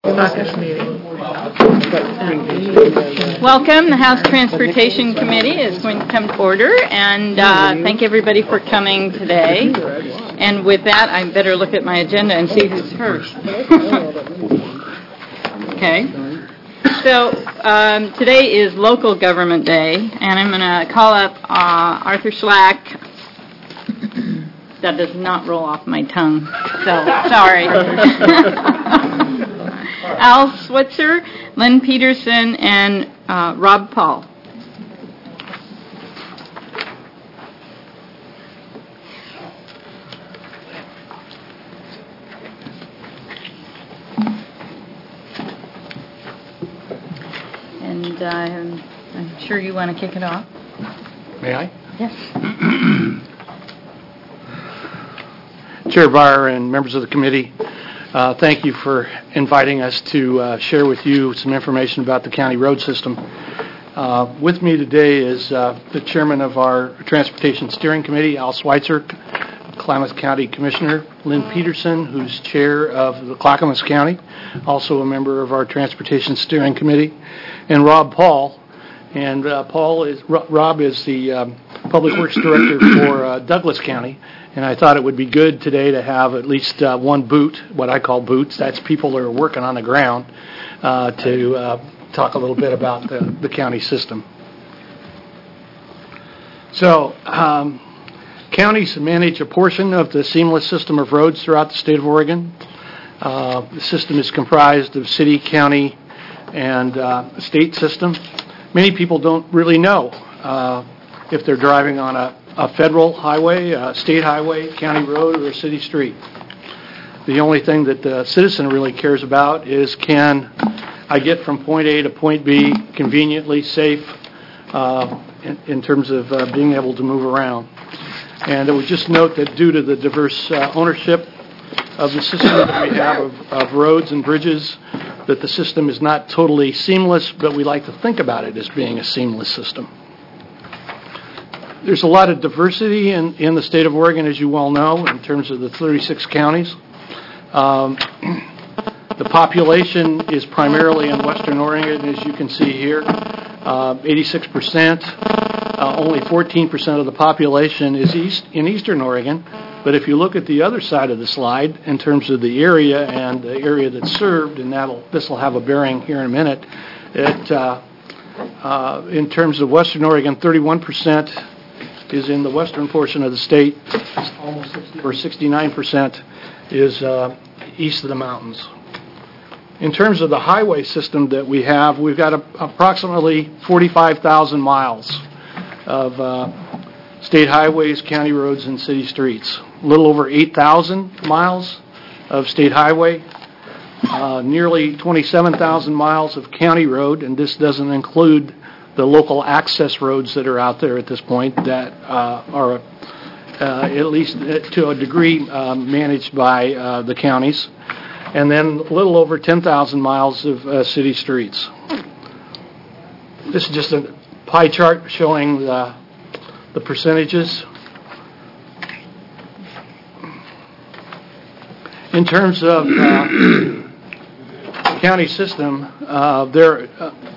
Welcome. The House Transportation Committee is going to come to order, and thank everybody for coming today. And with that, I better look at my agenda and see who's first. Okay. So today is Local Government Day, and I'm going to call up Arthur Schlack. That does not roll off my tongue, so sorry. Al Switzer, Lynn Peterson, and Rob Paul. And I'm sure you want to kick it off. May I? Yes. Chair Barr and members of the committee, thank you for inviting us to share with you some information about the county road system. With me today is the chairman of our Transportation Steering Committee, Al Schweitzer, Klamath County Commissioner, Lynn Peterson, who's chair of the Clackamas County, also a member of our Transportation Steering Committee, and Rob Paul. And Rob is the Public Works Director for Douglas County. And I thought it would be good today to have at least one boot, what I call boots. That's people that are working on the ground to talk a little bit about the county system. So counties manage a portion of the seamless system of roads throughout the state of Oregon. The system is comprised of city, county, and state system. Many people don't really know if they're driving on a federal highway, a state highway, county road, or a city street. The only thing that the citizen really cares about is, can I get from point A to point B conveniently, safe, in terms of being able to move around. And I would just note that due to the diverse ownership of the system that we have of roads and bridges, that the system is not totally seamless, but we like to think about it as being a seamless system. There's a lot of diversity in the state of Oregon, as you well know, in terms of the 36 counties. The population is primarily in Western Oregon, as you can see here, 86%. Only 14% of the population is in Eastern Oregon. But if you look at the other side of the slide, in terms of the area and the area that's served, and this will have a bearing here in a minute, in terms of Western Oregon, 31% is in the western portion of the state, almost 69% is east of the mountains. In terms of the highway system that we have, we've got approximately 45,000 miles of state highways, county roads, and city streets. A little over 8,000 miles of state highway, nearly 27,000 miles of county road, and this doesn't include the local access roads that are out there at this point that are at least to a degree managed by the counties, and then a little over 10,000 miles of city streets. This is just a pie chart showing the percentages. In terms of county system, there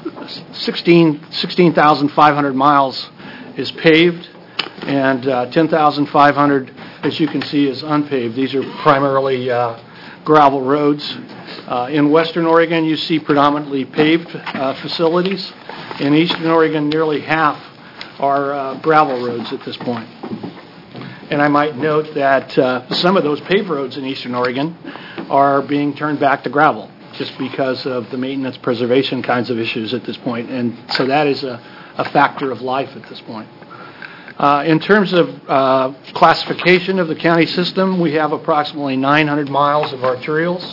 16,500 miles is paved, and 10,500, as you can see, is unpaved. These are primarily gravel roads. In Western Oregon, you see predominantly paved facilities. In Eastern Oregon, nearly half are gravel roads at this point. And I might note that some of those paved roads in Eastern Oregon are being turned back to gravel, just because of the maintenance preservation kinds of issues at this point. And so that is a factor of life at this point. In terms of classification of the county system, we have approximately 900 miles of arterials,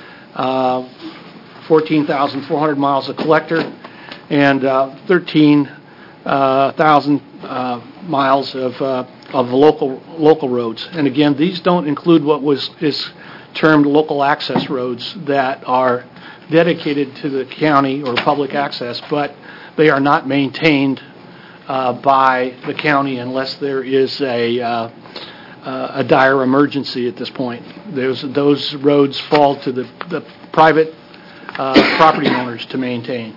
14,400 miles of collector, and 13,000 miles of local roads. And again, these don't include what is termed local access roads that are dedicated to the county or public access, but they are not maintained by the county unless there is a dire emergency at this point. Those roads fall to the private property owners to maintain.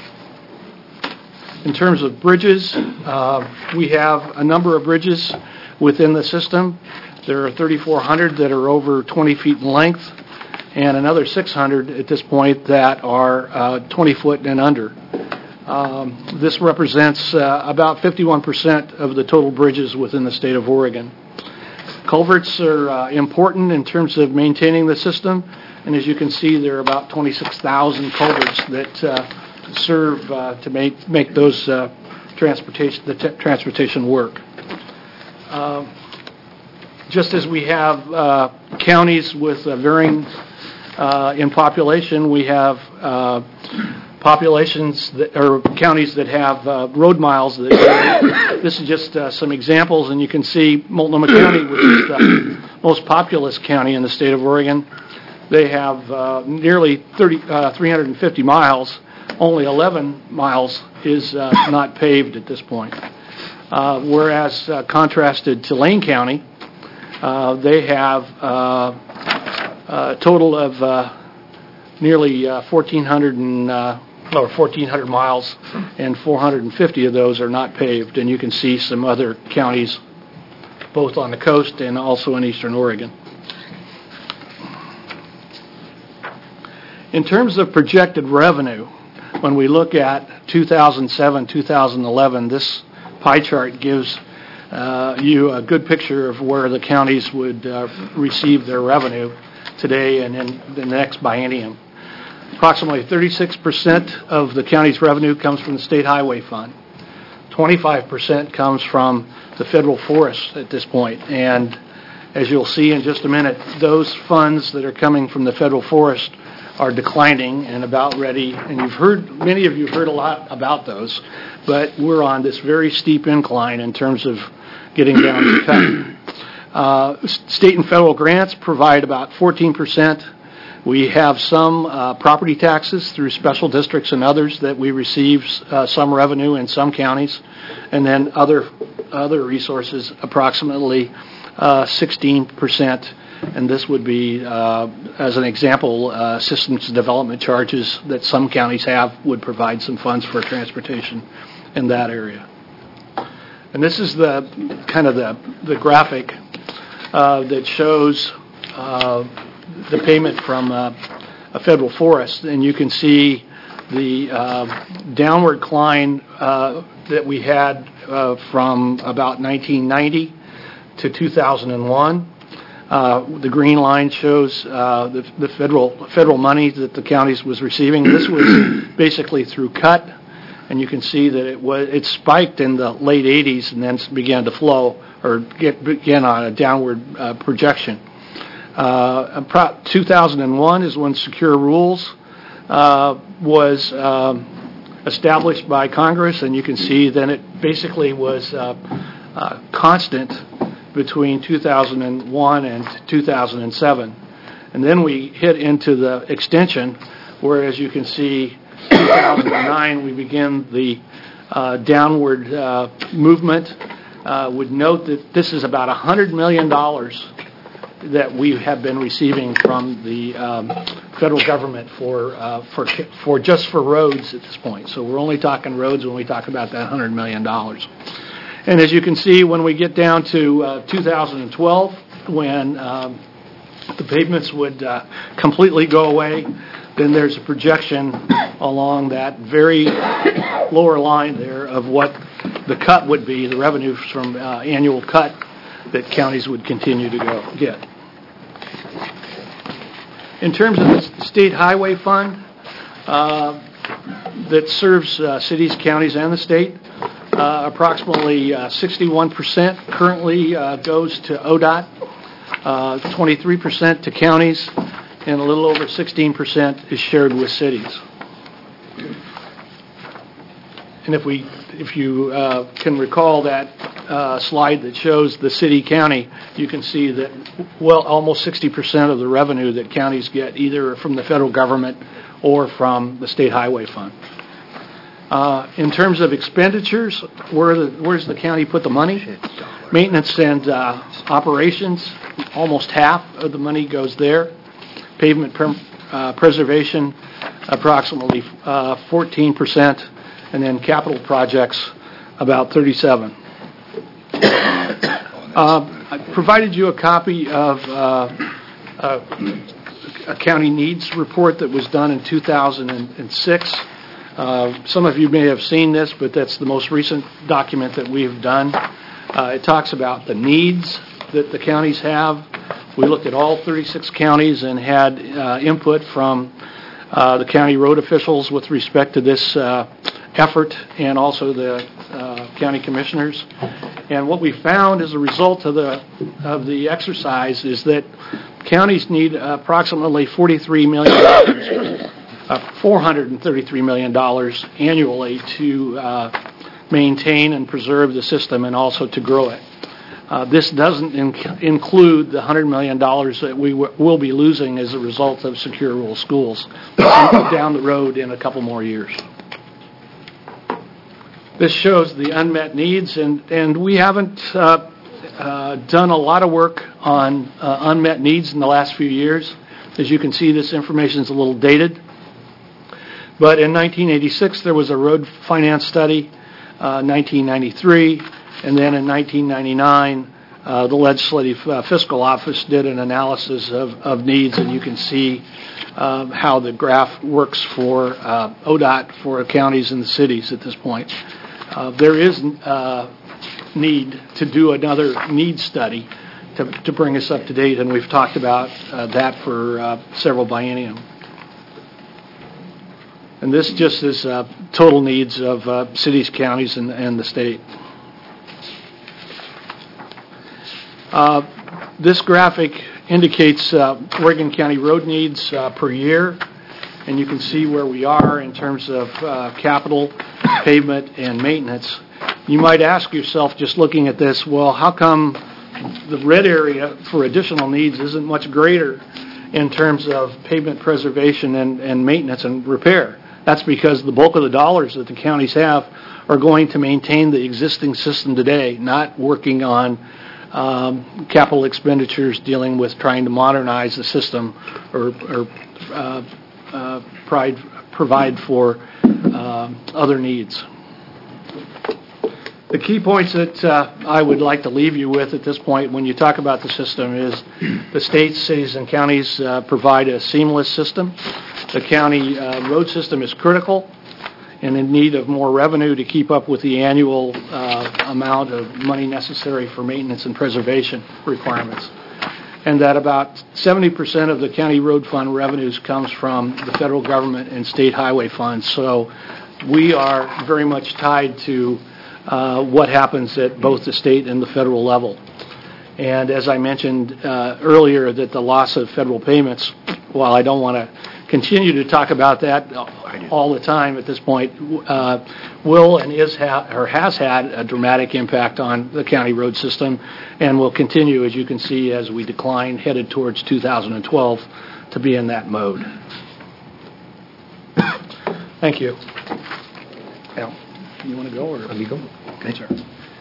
In terms of bridges, we have a number of bridges within the system. There are 3,400 that are over 20 feet in length, and another 600 at this point that are 20 foot and under. This represents about 51% of the total bridges within the state of Oregon. Culverts are important in terms of maintaining the system, and as you can see, there are about 26,000 culverts that serve to make those transportation work. Just as we have counties with varying in population, we have populations that, or counties that have road miles. This is just some examples, and you can see Multnomah County, which is the most populous county in the state of Oregon. They have nearly 350 miles. Only 11 miles is not paved at this point. Whereas contrasted to Lane County, they have a total of nearly 1,400 miles, and 450 of those are not paved. And you can see some other counties, both on the coast and also in eastern Oregon. In terms of projected revenue, when we look at 2007, 2011, this pie chart gives you a good picture of where the counties would receive their revenue today and in the next biennium. Approximately 36% of the county's revenue comes from the State Highway Fund. 25% comes from the federal forests at this point. And as you'll see in just a minute, those funds that are coming from the federal forest are declining and about ready. And many of you have heard a lot about those, but we're on this very steep incline in terms of getting down to cut. State and federal grants provide about 14%. We have some property taxes through special districts and others that we receive some revenue in some counties, and then other resources, approximately 16%. And this would be, as an example, systems development charges that some counties have would provide some funds for transportation in that area. And this is the kind of the graphic that shows the payment from a federal forest, and you can see the downward climb that we had from about 1990 to 2001. The green line shows the federal money that the counties was receiving. This was basically through cut, and you can see that it spiked in the late 80s and then began to flow or began on a downward projection. 2001 is when Secure Rules was established by Congress, and you can see then it basically was constant between 2001 and 2007. And then we hit into the extension, where, as you can see, 2009 we begin the downward movement. Would note that this is about $100 million that we have been receiving from the federal government for just for roads at this point. So we're only talking roads when we talk about that $100 million. And as you can see, when we get down to 2012, when the pavements would completely go away, then there's a projection along that very lower line there of what the cut would be, the revenue from annual cut that counties would continue to get. In terms of the State Highway Fund that serves cities, counties, and the state, approximately 61% currently goes to ODOT, 23% to counties, and a little over 16% is shared with cities. And if you can recall that slide that shows the city-county, you can see that almost 60% of the revenue that counties get either from the federal government or from the State Highway Fund. In terms of expenditures, where's the county put the money? Maintenance and operations, almost half of the money goes there. Pavement preservation, approximately 14%, and then capital projects about 37%. I provided you a copy of a county needs report that was done in 2006. Some of you may have seen this, but that's the most recent document that we have done. It talks about the needs that the counties have. We looked at all 36 counties and had input from the county road officials with respect to this effort, and also the county commissioners. And what we found as a result of the exercise is that counties need approximately $433 million annually to maintain and preserve the system, and also to grow it. This doesn't include the $100 million that we will be losing as a result of secure rural schools down the road in a couple more years. This shows the unmet needs, and we haven't done a lot of work on unmet needs in the last few years. As you can see, this information is a little dated. But in 1986, there was a road finance study, 1993, and then in 1999, the Legislative Fiscal Office did an analysis of needs, and you can see how the graph works for ODOT for counties and the cities at this point. There is need to do another needs study to bring us up to date, and we've talked about that for several biennium. And this just is total needs of cities, counties, and the state. This graphic indicates Oregon County road needs per year, and you can see where we are in terms of capital, pavement, and maintenance. You might ask yourself, just looking at this, well, how come the red area for additional needs isn't much greater in terms of pavement preservation and maintenance and repair? That's because the bulk of the dollars that the counties have are going to maintain the existing system today, not working on capital expenditures dealing with trying to modernize the system or provide for other needs. The key points that I would like to leave you with at this point when you talk about the system is the states, cities, and counties provide a seamless system. The county road system is critical and in need of more revenue to keep up with the annual amount of money necessary for maintenance and preservation requirements. And that about 70% of the county road fund revenues comes from the federal government and state highway funds. So we are very much tied to what happens at both the state and the federal level. And as I mentioned earlier, that the loss of federal payments, while I don't want to continue to talk about that all the time at this point, will and has had a dramatic impact on the county road system, and will continue, as you can see, as we decline headed towards 2012 to be in that mode. Thank you. Al, you want to go, or let me go? Okay, sir.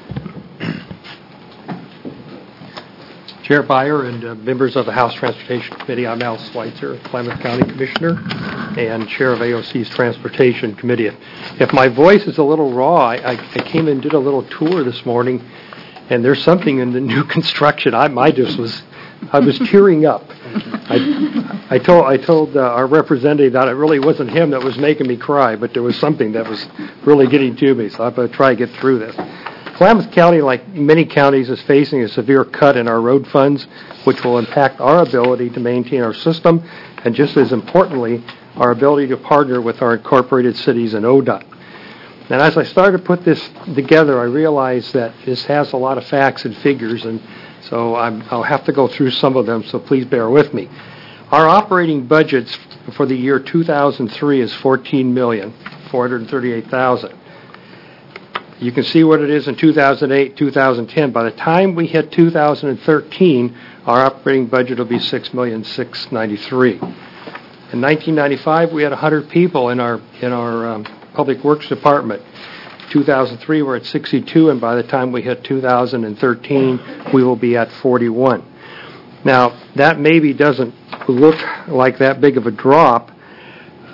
Chair Byer and members of the House Transportation Committee, I'm Al Schweitzer, Klamath County Commissioner and Chair of AOC's Transportation Committee. If my voice is a little raw, I came and did a little tour this morning, and there's something in the new construction. I was tearing up. I told our representative that it really wasn't him that was making me cry, but there was something that was really getting to me, so I'm going to try to get through this. Klamath County, like many counties, is facing a severe cut in our road funds, which will impact our ability to maintain our system, and just as importantly, our ability to partner with our incorporated cities and ODOT. And as I started to put this together, I realized that this has a lot of facts and figures, and so I'll have to go through some of them, so please bear with me. Our operating budgets for the year 2003 is $14,438,000. You can see what it is in 2008, 2010. By the time we hit 2013, our operating budget will be $6,693,000. In 1995, we had 100 people in our Public Works Department. 2003, we're at 62, and by the time we hit 2013, we will be at 41. Now, that maybe doesn't look like that big of a drop,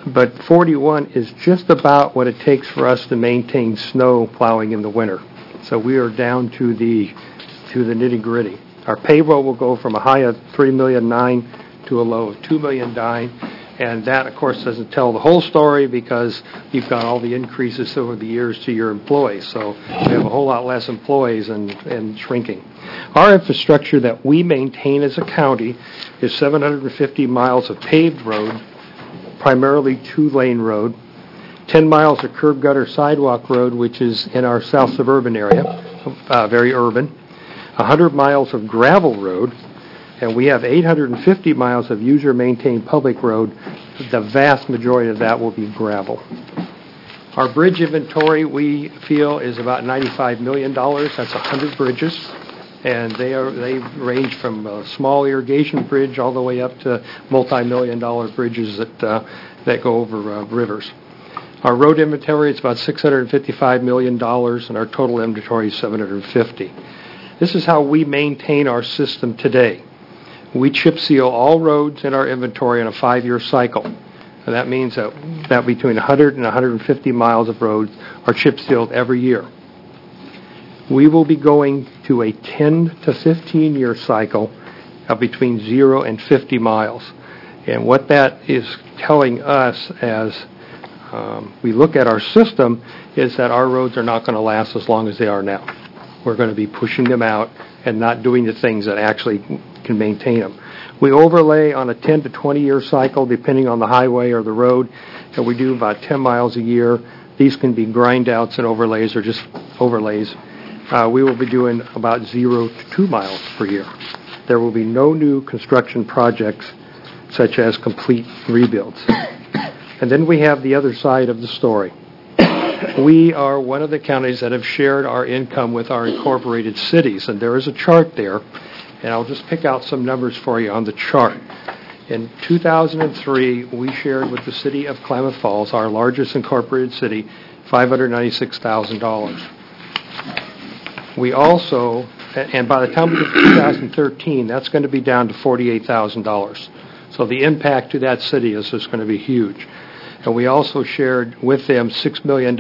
but 41 is just about what it takes for us to maintain snow plowing in the winter. So we are down to the nitty-gritty. Our payroll will go from a high of $3.9 million to a low of $2.9 million, and that, of course, doesn't tell the whole story because you've got all the increases over the years to your employees. So we have a whole lot less employees and shrinking. Our infrastructure that we maintain as a county is 750 miles of paved road, primarily two-lane road, 10 miles of curb gutter sidewalk road, which is in our south suburban area, very urban, 100 miles of gravel road, and we have 850 miles of user-maintained public road. The vast majority of that will be gravel. Our bridge inventory, we feel, is about $95 million. That's 100 bridges, and they range from a small irrigation bridge all the way up to multi-million-dollar bridges that go over rivers. Our road inventory is about $655 million, and our total inventory is $750. This is how we maintain our system today. We chip seal all roads in our inventory in a 5-year cycle. And that means that between 100 and 150 miles of roads are chip sealed every year. We will be going to a 10 to 15-year cycle of between 0 and 50 miles. And what that is telling us as we look at our system is that our roads are not going to last as long as they are now. We're going to be pushing them out and not doing the things that actually can maintain them. We overlay on a 10 to 20-year cycle, depending on the highway or the road, and we do about 10 miles a year. These can be grind outs and overlays or just overlays. We will be doing about 0 to 2 miles per year. There will be no new construction projects such as complete rebuilds. And then we have the other side of the story. We are one of the counties that have shared our income with our incorporated cities, and there is a chart there, and I'll just pick out some numbers for you on the chart. In 2003, we shared with the city of Klamath Falls, our largest incorporated city, $596,000. We also, and by the time we get to 2013, that's going to be down to $48,000. So the impact to that city is just going to be huge. And we also shared with them $6 million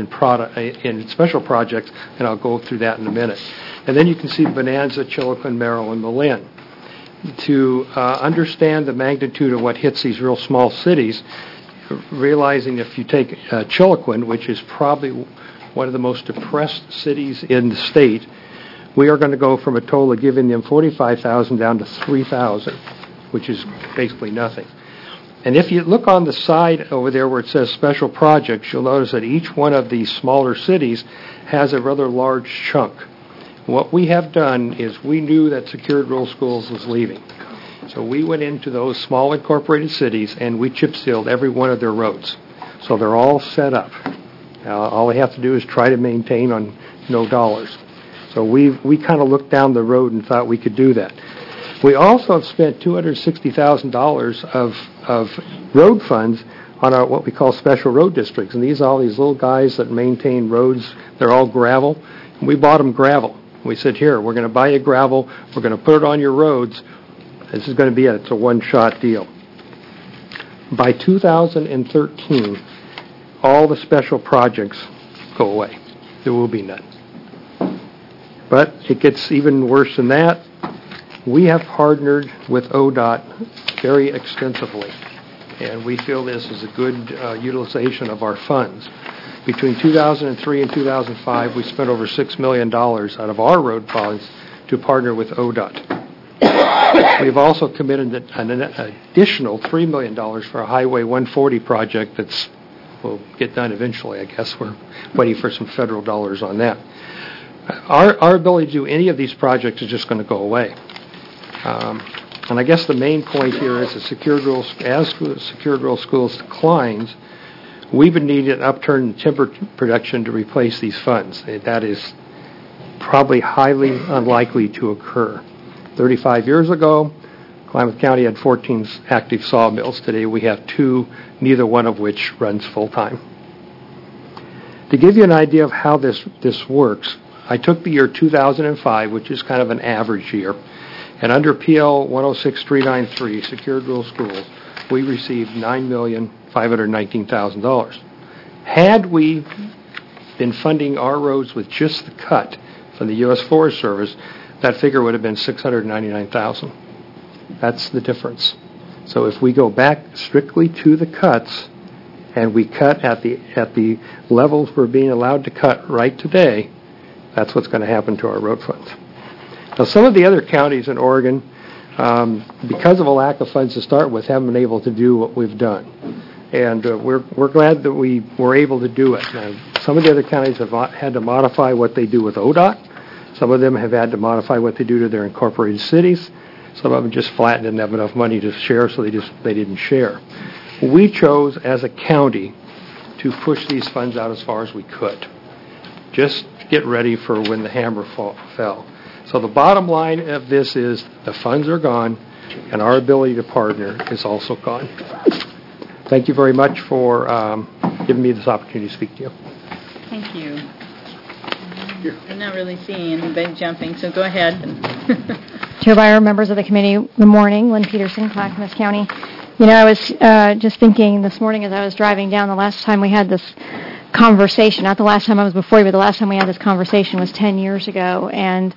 in special projects, and I'll go through that in a minute. And then you can see Bonanza, Chiloquin, Merrill, and Malin. To understand the magnitude of what hits these real small cities, realizing if you take Chiloquin, which is probably one of the most depressed cities in the state, we are going to go from a total of giving them $45,000 down to $3,000, which is basically nothing. And if you look on the side over there where it says special projects, you'll notice that each one of these smaller cities has a rather large chunk. What we have done is we knew that Secured Rural Schools was leaving. So we went into those small incorporated cities and we chip sealed every one of their roads. So they're all set up. All they have to do is try to maintain on no dollars. So we kind of looked down the road and thought we could do that. We also have spent $260,000 of road funds on our what we call special road districts. And these are all these little guys that maintain roads. They're all gravel. And we bought them gravel. We said, here, we're going to buy you gravel. We're going to put it on your roads. This is going to be it. It's a one-shot deal. By 2013, all the special projects go away. There will be none. But it gets even worse than that. We have partnered with ODOT very extensively, and we feel this is a good utilization of our funds. Between 2003 and 2005, we spent over $6 million out of our road funds to partner with ODOT. We've also committed an additional $3 million for a Highway 140 project that will get done eventually, I guess. We're waiting for some federal dollars on that. Our ability to do any of these projects is just going to go away. And I guess the main point here is that Secured Rural Schools declines, we would need an upturn in timber production to replace these funds. That is probably highly unlikely to occur. 35 years ago, Klamath County had 14 active sawmills. Today we have 2, neither one of which runs full-time. To give you an idea of how this works, I took the year 2005, which is kind of an average year, and under PL 106393, Secured Rural Schools, we we received $9,519,000. Had we been funding our roads with just the cut from the U.S. Forest Service, that figure would have been $699,000. That's the difference. So if we go back strictly to the cuts, and we cut at the levels we're being allowed to cut right today, that's what's going to happen to our road funds. Now, some of the other counties in Oregon, because of a lack of funds to start with, haven't been able to do what we've done. And we're glad that we were able to do it. Now, some of the other counties have had to modify what they do with ODOT. Some of them have had to modify what they do to their incorporated cities. Some of them just flat didn't have enough money to share, so they didn't share. We chose, as a county, to push these funds out as far as we could. Just get ready for when the hammer fell. So the bottom line of this is the funds are gone, and our ability to partner is also gone. Thank you very much for giving me this opportunity to speak to you. Thank you. I'm not really seeing anybody jumping, so go ahead. Chair Byer, members of the committee, good morning. Lynn Peterson, Clackamas County. You know, I was just thinking this morning as I was driving down, the last time we had this conversation, not the last time I was before you, but the last time we had this conversation was 10 years ago. And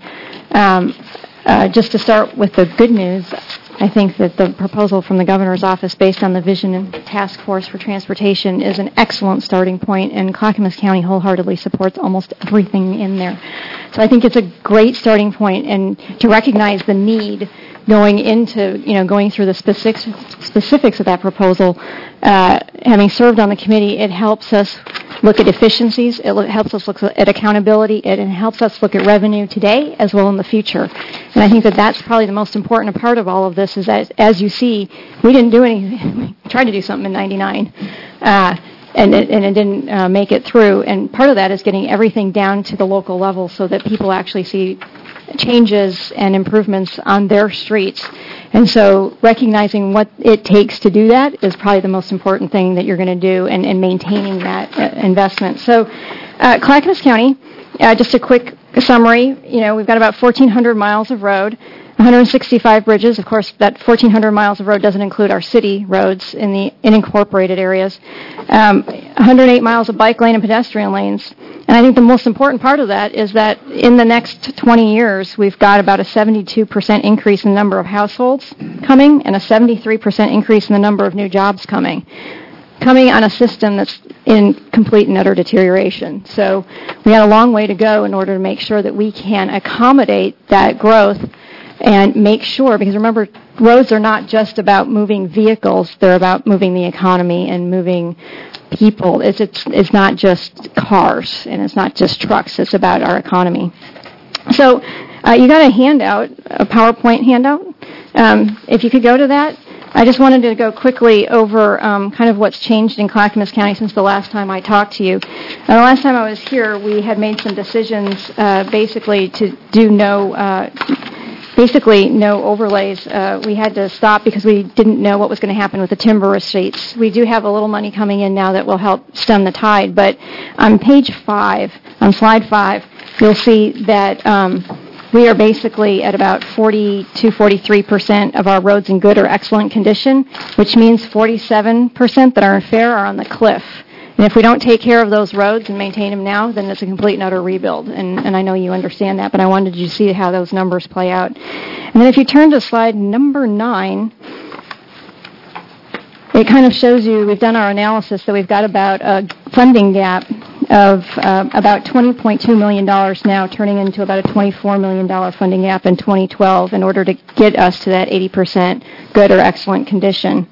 just to start with the good news, I think that the proposal from the governor's office based on the Vision and Task Force for Transportation is an excellent starting point, and Clackamas County wholeheartedly supports almost everything in there. So I think it's a great starting point, and to recognize the need going into, going through the specifics of that proposal, having served on the committee, it helps us look at efficiencies, it helps us look at accountability, it helps us look at revenue today as well in the future. And I think that that's probably the most important part of all of this is that, as you see, we didn't do anything. We tried to do something in 99, and it didn't make it through. And part of that is getting everything down to the local level so that people actually see changes and improvements on their streets. And so recognizing what it takes to do that is probably the most important thing that you're going to do, and maintaining that investment. So Clackamas County, just a quick summary, we've got about 1,400 miles of road, 165 bridges. Of course, that 1,400 miles of road doesn't include our city roads in the unincorporated areas. 108 miles of bike lane and pedestrian lanes. And I think the most important part of that is that in the next 20 years, we've got about a 72% increase in the number of households coming and a 73% increase in the number of new jobs coming on a system that's in complete and utter deterioration. So we got a long way to go in order to make sure that we can accommodate that growth and make sure, because remember, roads are not just about moving vehicles, they're about moving the economy and moving people. It's not just cars and it's not just trucks, it's about our economy. So you got a handout, a PowerPoint handout. If you could go to that. I just wanted to go quickly over kind of what's changed in Clackamas County since the last time I talked to you. The last time I was here, we had made some decisions basically to do no overlays. We had to stop because we didn't know what was going to happen with the timber receipts. We do have a little money coming in now that will help stem the tide, but on page 5, on slide 5, you'll see that we are basically at about 40-43% of our roads in good or excellent condition, which means 47% that are in fair are on the cliff. And if we don't take care of those roads and maintain them now, then it's a complete and utter rebuild. And I know you understand that, but I wanted you to see how those numbers play out. And then if you turn to slide number 9, it kind of shows you, we've done our analysis, that we've got about a funding gap of about $20.2 million now, turning into about a $24 million funding gap in 2012 in order to get us to that 80% good or excellent condition.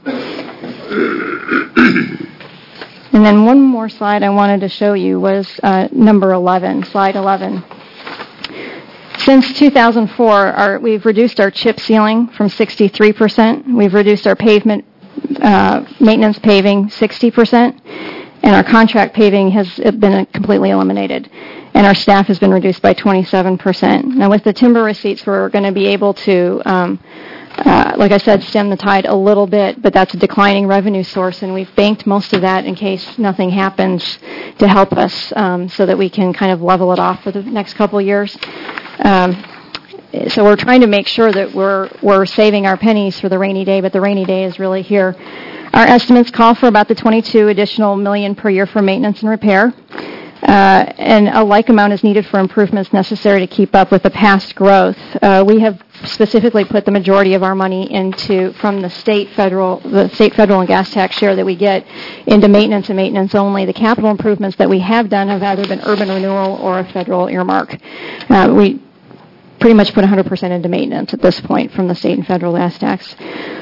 And then one more slide I wanted to show you was number 11, slide 11. Since 2004, we've reduced our chip sealing from 63%. We've reduced our pavement maintenance paving 60%, and our contract paving has been completely eliminated. And our staff has been reduced by 27%. Now, with the timber receipts, we're going to be able to like I said, stem the tide a little bit, but that's a declining revenue source, and we've banked most of that in case nothing happens to help us so that we can kind of level it off for the next couple of years. So we're trying to make sure that we're saving our pennies for the rainy day, but the rainy day is really here. Our estimates call for about the $22 additional million per year for maintenance and repair. And a like amount is needed for improvements necessary to keep up with the past growth. We have specifically put the majority of our money from the state, federal, and gas tax share that we get into maintenance and maintenance only. The capital improvements that we have done have either been urban renewal or a federal earmark. We pretty much put 100% into maintenance at this point from the state and federal gas tax.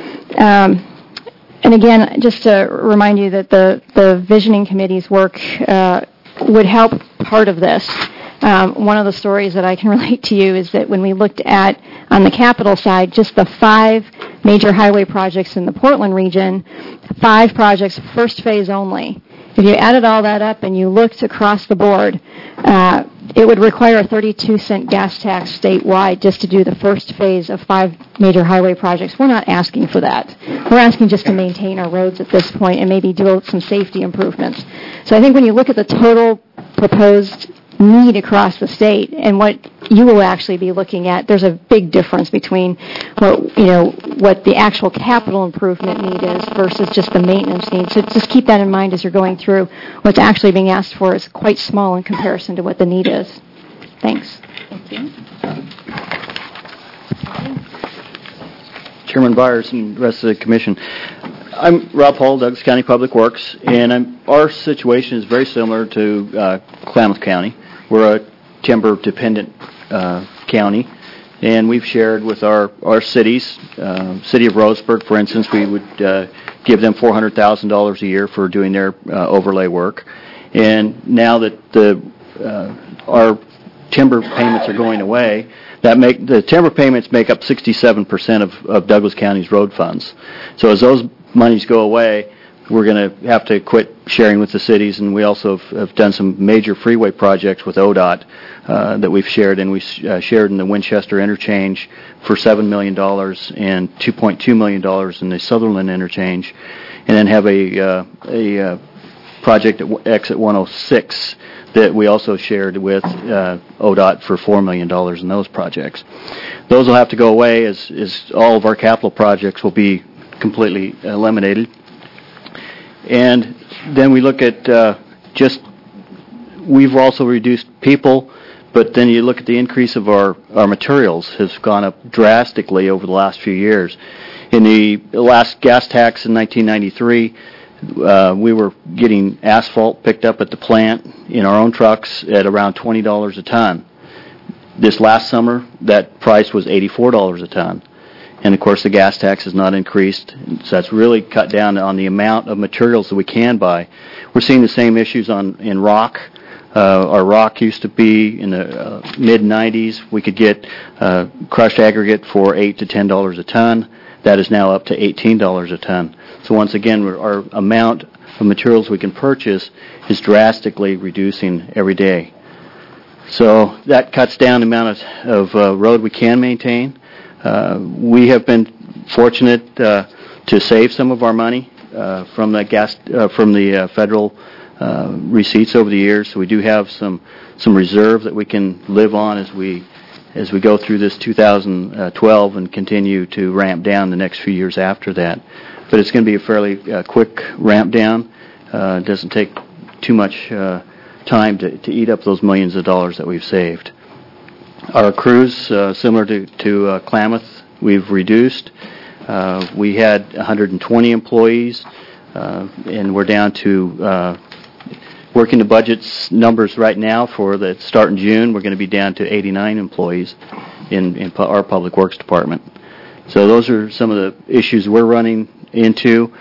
And again, just to remind you that the visioning committee's work would help part of this. One of the stories that I can relate to you is that when we looked at, on the capital side, just the 5 major highway projects in the Portland region, 5 projects, first phase only. If you added all that up and you looked across the board, it would require a 32-cent gas tax statewide just to do the first phase of 5 major highway projects. We're not asking for that. We're asking just to maintain our roads at this point and maybe do some safety improvements. So I think when you look at the total proposed need across the state and what you will actually be looking at, there's a big difference between what the actual capital improvement need is versus just the maintenance need. So just keep that in mind as you're going through. What's actually being asked for is quite small in comparison to what the need is. Thanks. Thank you. Chairman Byers and the rest of the commission. I'm Rob Hall, Douglas County Public Works, and our situation is very similar to Klamath County. We're a timber-dependent county, and we've shared with our cities. City of Roseburg, for instance, we would give them $400,000 a year for doing their overlay work. And now that our timber payments are going away, the timber payments make up 67% of Douglas County's road funds. So as those monies go away, we're going to have to quit sharing with the cities, and we also have done some major freeway projects with ODOT that we've shared, and we shared in the Winchester Interchange for $7 million and $2.2 million in the Sutherland Interchange, and then have a project at Exit 106 that we also shared with ODOT for $4 million in those projects. Those will have to go away as all of our capital projects will be completely eliminated. And then we look at we've also reduced people, but then you look at the increase of our materials has gone up drastically over the last few years. In the last gas tax in 1993, we were getting asphalt picked up at the plant in our own trucks at around $20 a ton. This last summer, that price was $84 a ton. And, of course, the gas tax has not increased, so that's really cut down on the amount of materials that we can buy. We're seeing the same issues in rock. Our rock used to be in the mid-90s. We could get crushed aggregate for $8 to $10 a ton. That is now up to $18 a ton. So once again, our amount of materials we can purchase is drastically reducing every day. So that cuts down the amount of road we can maintain. We have been fortunate to save some of our money from the federal receipts over the years. So we do have some reserve that we can live on as we go through this 2012 and continue to ramp down the next few years after that. But it's going to be a fairly quick ramp down. It doesn't take too much time to eat up those millions of dollars that we've saved. Our crews, similar to Klamath, we've reduced. We had 120 employees, and we're down to working the budget's numbers right now for the start in June. We're going to be down to 89 employees in our Public Works Department. So those are some of the issues we're running into.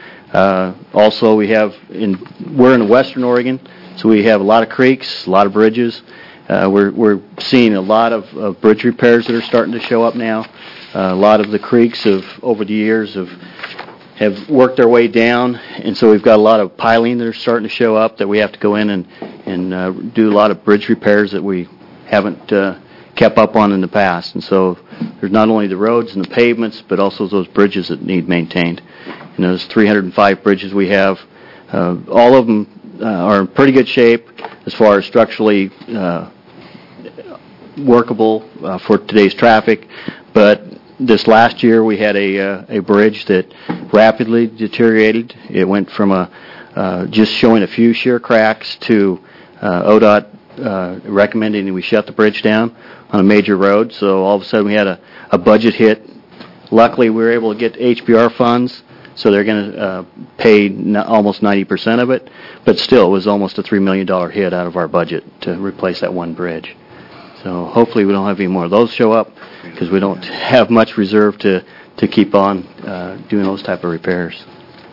Also, we're in Western Oregon, so we have a lot of creeks, a lot of bridges. We're seeing a lot of bridge repairs that are starting to show up now. A lot of the creeks over the years have worked their way down, and so we've got a lot of piling that are starting to show up that we have to go in and do a lot of bridge repairs that we haven't kept up on in the past. And so there's not only the roads and the pavements, but also those bridges that need maintained. And those 305 bridges we have, all of them are in pretty good shape as far as structurally workable for today's traffic. But this last year, we had a bridge that rapidly deteriorated. It went from just showing a few sheer cracks to ODOT recommending that we shut the bridge down on a major road. So all of a sudden, we had a budget hit. Luckily, we were able to get HBR funds, so they're going to pay almost 90% of it. But still, it was almost a $3 million hit out of our budget to replace that one bridge. So hopefully we don't have any more of those show up, because we don't have much reserve to keep on doing those type of repairs.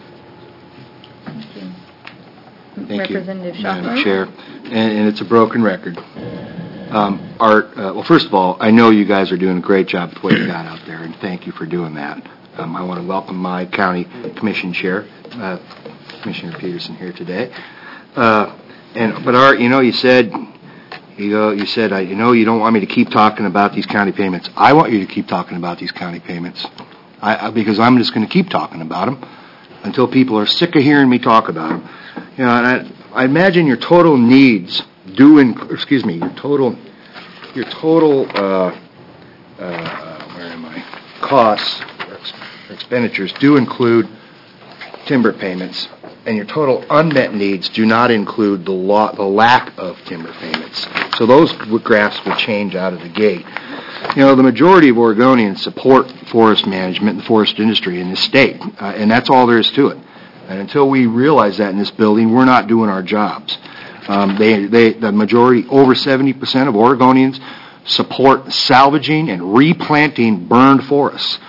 Thank you, Representative Madam Schaffler. Chair. And it's a broken record. Art, well, first of all, I know you guys are doing a great job with what you got out there, and thank you for doing that. I want to welcome my county commission chair, Commissioner Peterson, here today. But Art, you said you don't want me to keep talking about these county payments. I want you to keep talking about these county payments, because I'm just going to keep talking about them until people are sick of hearing me talk about them. And I imagine your total needs your total costs or expenditures do include timber payments, and your total unmet needs do not include the lack of timber payments. So those graphs will change out of the gate. The majority of Oregonians support forest management and the forest industry in this state, and that's all there is to it. And until we realize that in this building, we're not doing our jobs. The majority, over 70% of Oregonians, support salvaging and replanting burned forests.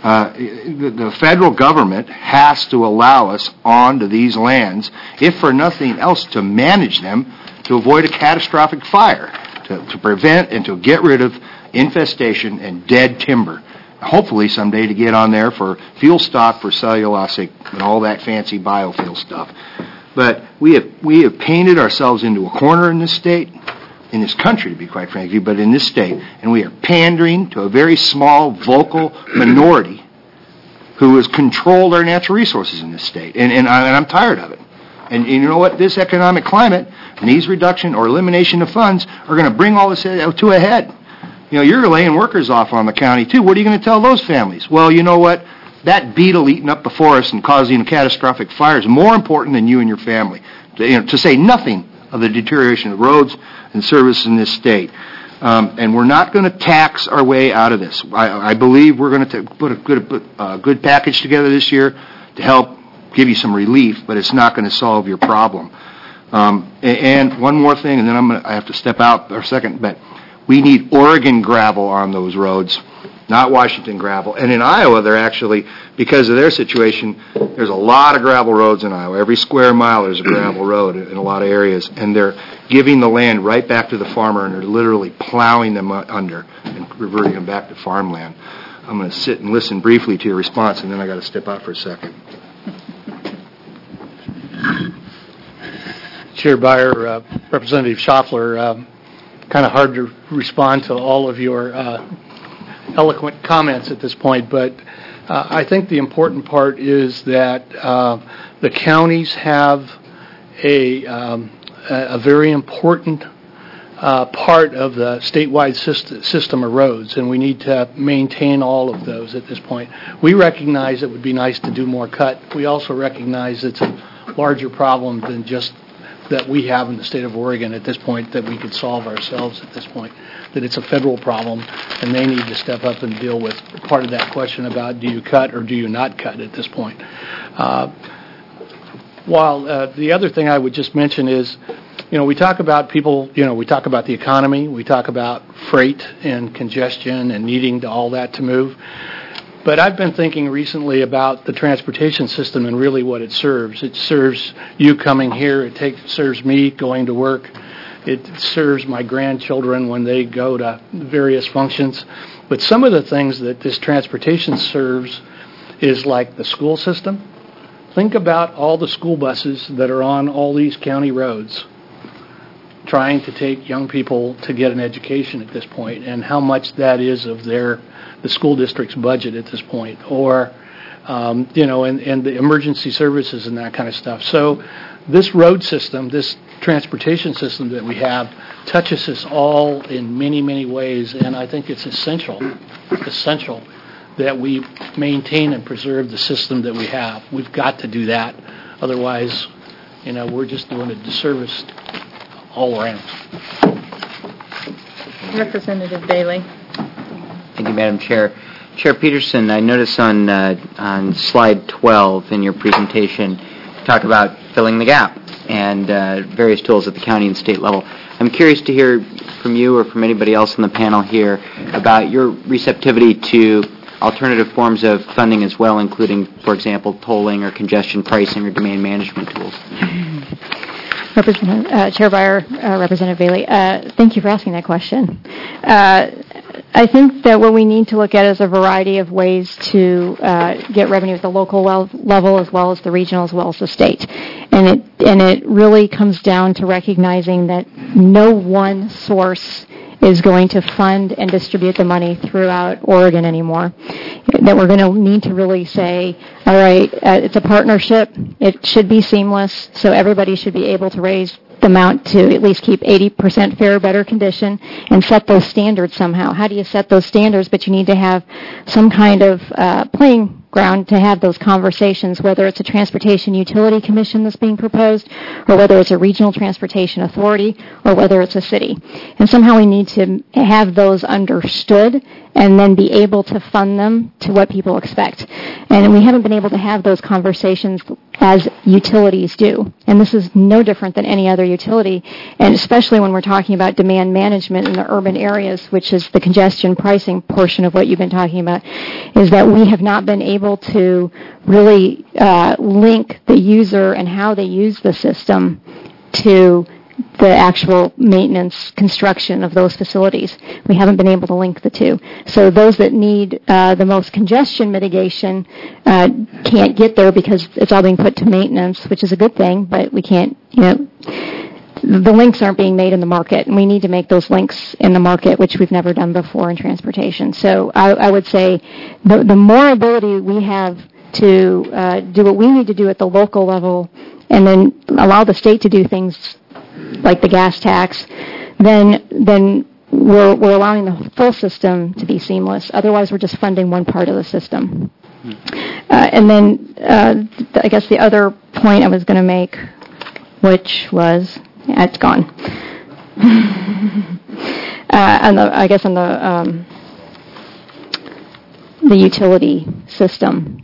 The federal government has to allow us onto these lands, if for nothing else, to manage them, to avoid a catastrophic fire, to prevent and to get rid of infestation and dead timber. Hopefully someday to get on there for fuel stock for cellulosic and all that fancy biofuel stuff. But we have painted ourselves into a corner in this state, in this country to be quite frankly, but in this state, and we are pandering to a very small, vocal minority who has controlled our natural resources in this state, and I'm tired of it. And you know what? This economic climate and these reduction or elimination of funds are going to bring all this to a head. You're laying workers off on the county, too. What are you going to tell those families? Well, you know what? That beetle eating up the forest and causing a catastrophic fire is more important than you and your family, to say nothing of the deterioration of roads and services in this state. And we're not going to tax our way out of this. I believe we're going to put a good package together this year to help give you some relief, but it's not going to solve your problem. And one more thing, and then I have to step out for a second, but we need Oregon gravel on those roads, not Washington gravel. And in Iowa, they're actually, because of their situation, there's a lot of gravel roads in Iowa. Every square mile there's a gravel road in a lot of areas. And they're giving the land right back to the farmer, and they're literally plowing them under and reverting them back to farmland. I'm going to sit and listen briefly to your response, and then I got to step out for a second. Chair Beyer, Representative Schaffler, kind of hard to respond to all of your eloquent comments at this point, but I think the important part is that the counties have a very important part of the statewide system of roads, and we need to maintain all of those at this point. We recognize it would be nice to do more cut. We also recognize it's a larger problem than just that we have in the state of Oregon at this point that we could solve ourselves at this point, that it's a federal problem, and they need to step up and deal with part of that question about do you cut or do you not cut at this point. While the other thing I would just mention is, we talk about people, we talk about the economy, we talk about freight and congestion and needing all that to move. But I've been thinking recently about the transportation system and really what it serves. It serves you coming here. It serves me going to work. It serves my grandchildren when they go to various functions. But some of the things that this transportation serves is like the school system. Think about all the school buses that are on all these county roads trying to take young people to get an education at this point, and how much that is of the school district's budget at this point. Or and the emergency services and that kind of stuff. So this road system, this transportation system that we have, touches us all in many, many ways, and I think it's essential that we maintain and preserve the system that we have. We've got to do that. Otherwise, we're just doing a disservice all around. Representative Bailey. Thank you, Madam Chair. Chair Peterson, I notice on slide 12 in your presentation, you talk about filling the gap and various tools at the county and state level. I'm curious to hear from you or from anybody else on the panel here about your receptivity to alternative forms of funding as well, including, for example, tolling or congestion pricing or demand management tools. Chair Breyer, Representative Bailey, thank you for asking that question. I think that what we need to look at is a variety of ways to get revenue at the local level as well as the regional as well as the state. And it really comes down to recognizing that no one source is going to fund and distribute the money throughout Oregon anymore. That we're going to need to really say, all right, it's a partnership. It should be seamless, so everybody should be able to raise the amount to at least keep 80% fair or better condition and set those standards somehow. How do you set those standards? But you need to have some kind of playing ground to have those conversations, whether it's a transportation utility commission that's being proposed, or whether it's a regional transportation authority, or whether it's a city. And somehow we need to have those understood and then be able to fund them to what people expect. And we haven't been able to have those conversations as utilities do. And this is no different than any other utility, and especially when we're talking about demand management in the urban areas, which is the congestion pricing portion of what you've been talking about, is that we have not been able to really link the user and how they use the system to the actual maintenance construction of those facilities. We haven't been able to link the two. So those that need the most congestion mitigation can't get there because it's all being put to maintenance, which is a good thing, but we can't, the links aren't being made in the market, and we need to make those links in the market, which we've never done before in transportation. So I would say the more ability we have to do what we need to do at the local level and then allow the state to do things like the gas tax, then we're allowing the full system to be seamless. Otherwise, we're just funding one part of the system. And then I guess the other point I was going to make, which was, it's gone. On the utility system.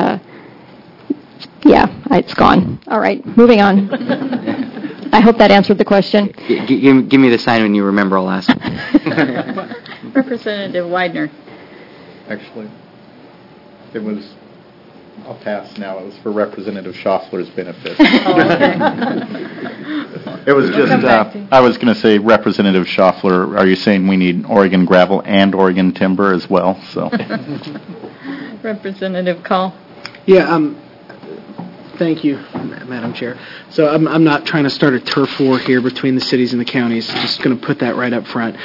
It's gone. All right, moving on. I hope that answered the question. Give me the sign when you remember. I'll ask. Representative Widener. Actually, it was, I'll pass now. It was for Representative Schaffler's benefit. Oh, okay. It was just, I was going to say, Representative Schaffler, are you saying we need Oregon gravel and Oregon timber as well? So, Representative Call. Yeah, thank you, Madam Chair. So I'm not trying to start a turf war here between the cities and the counties. Just going to put that right up front.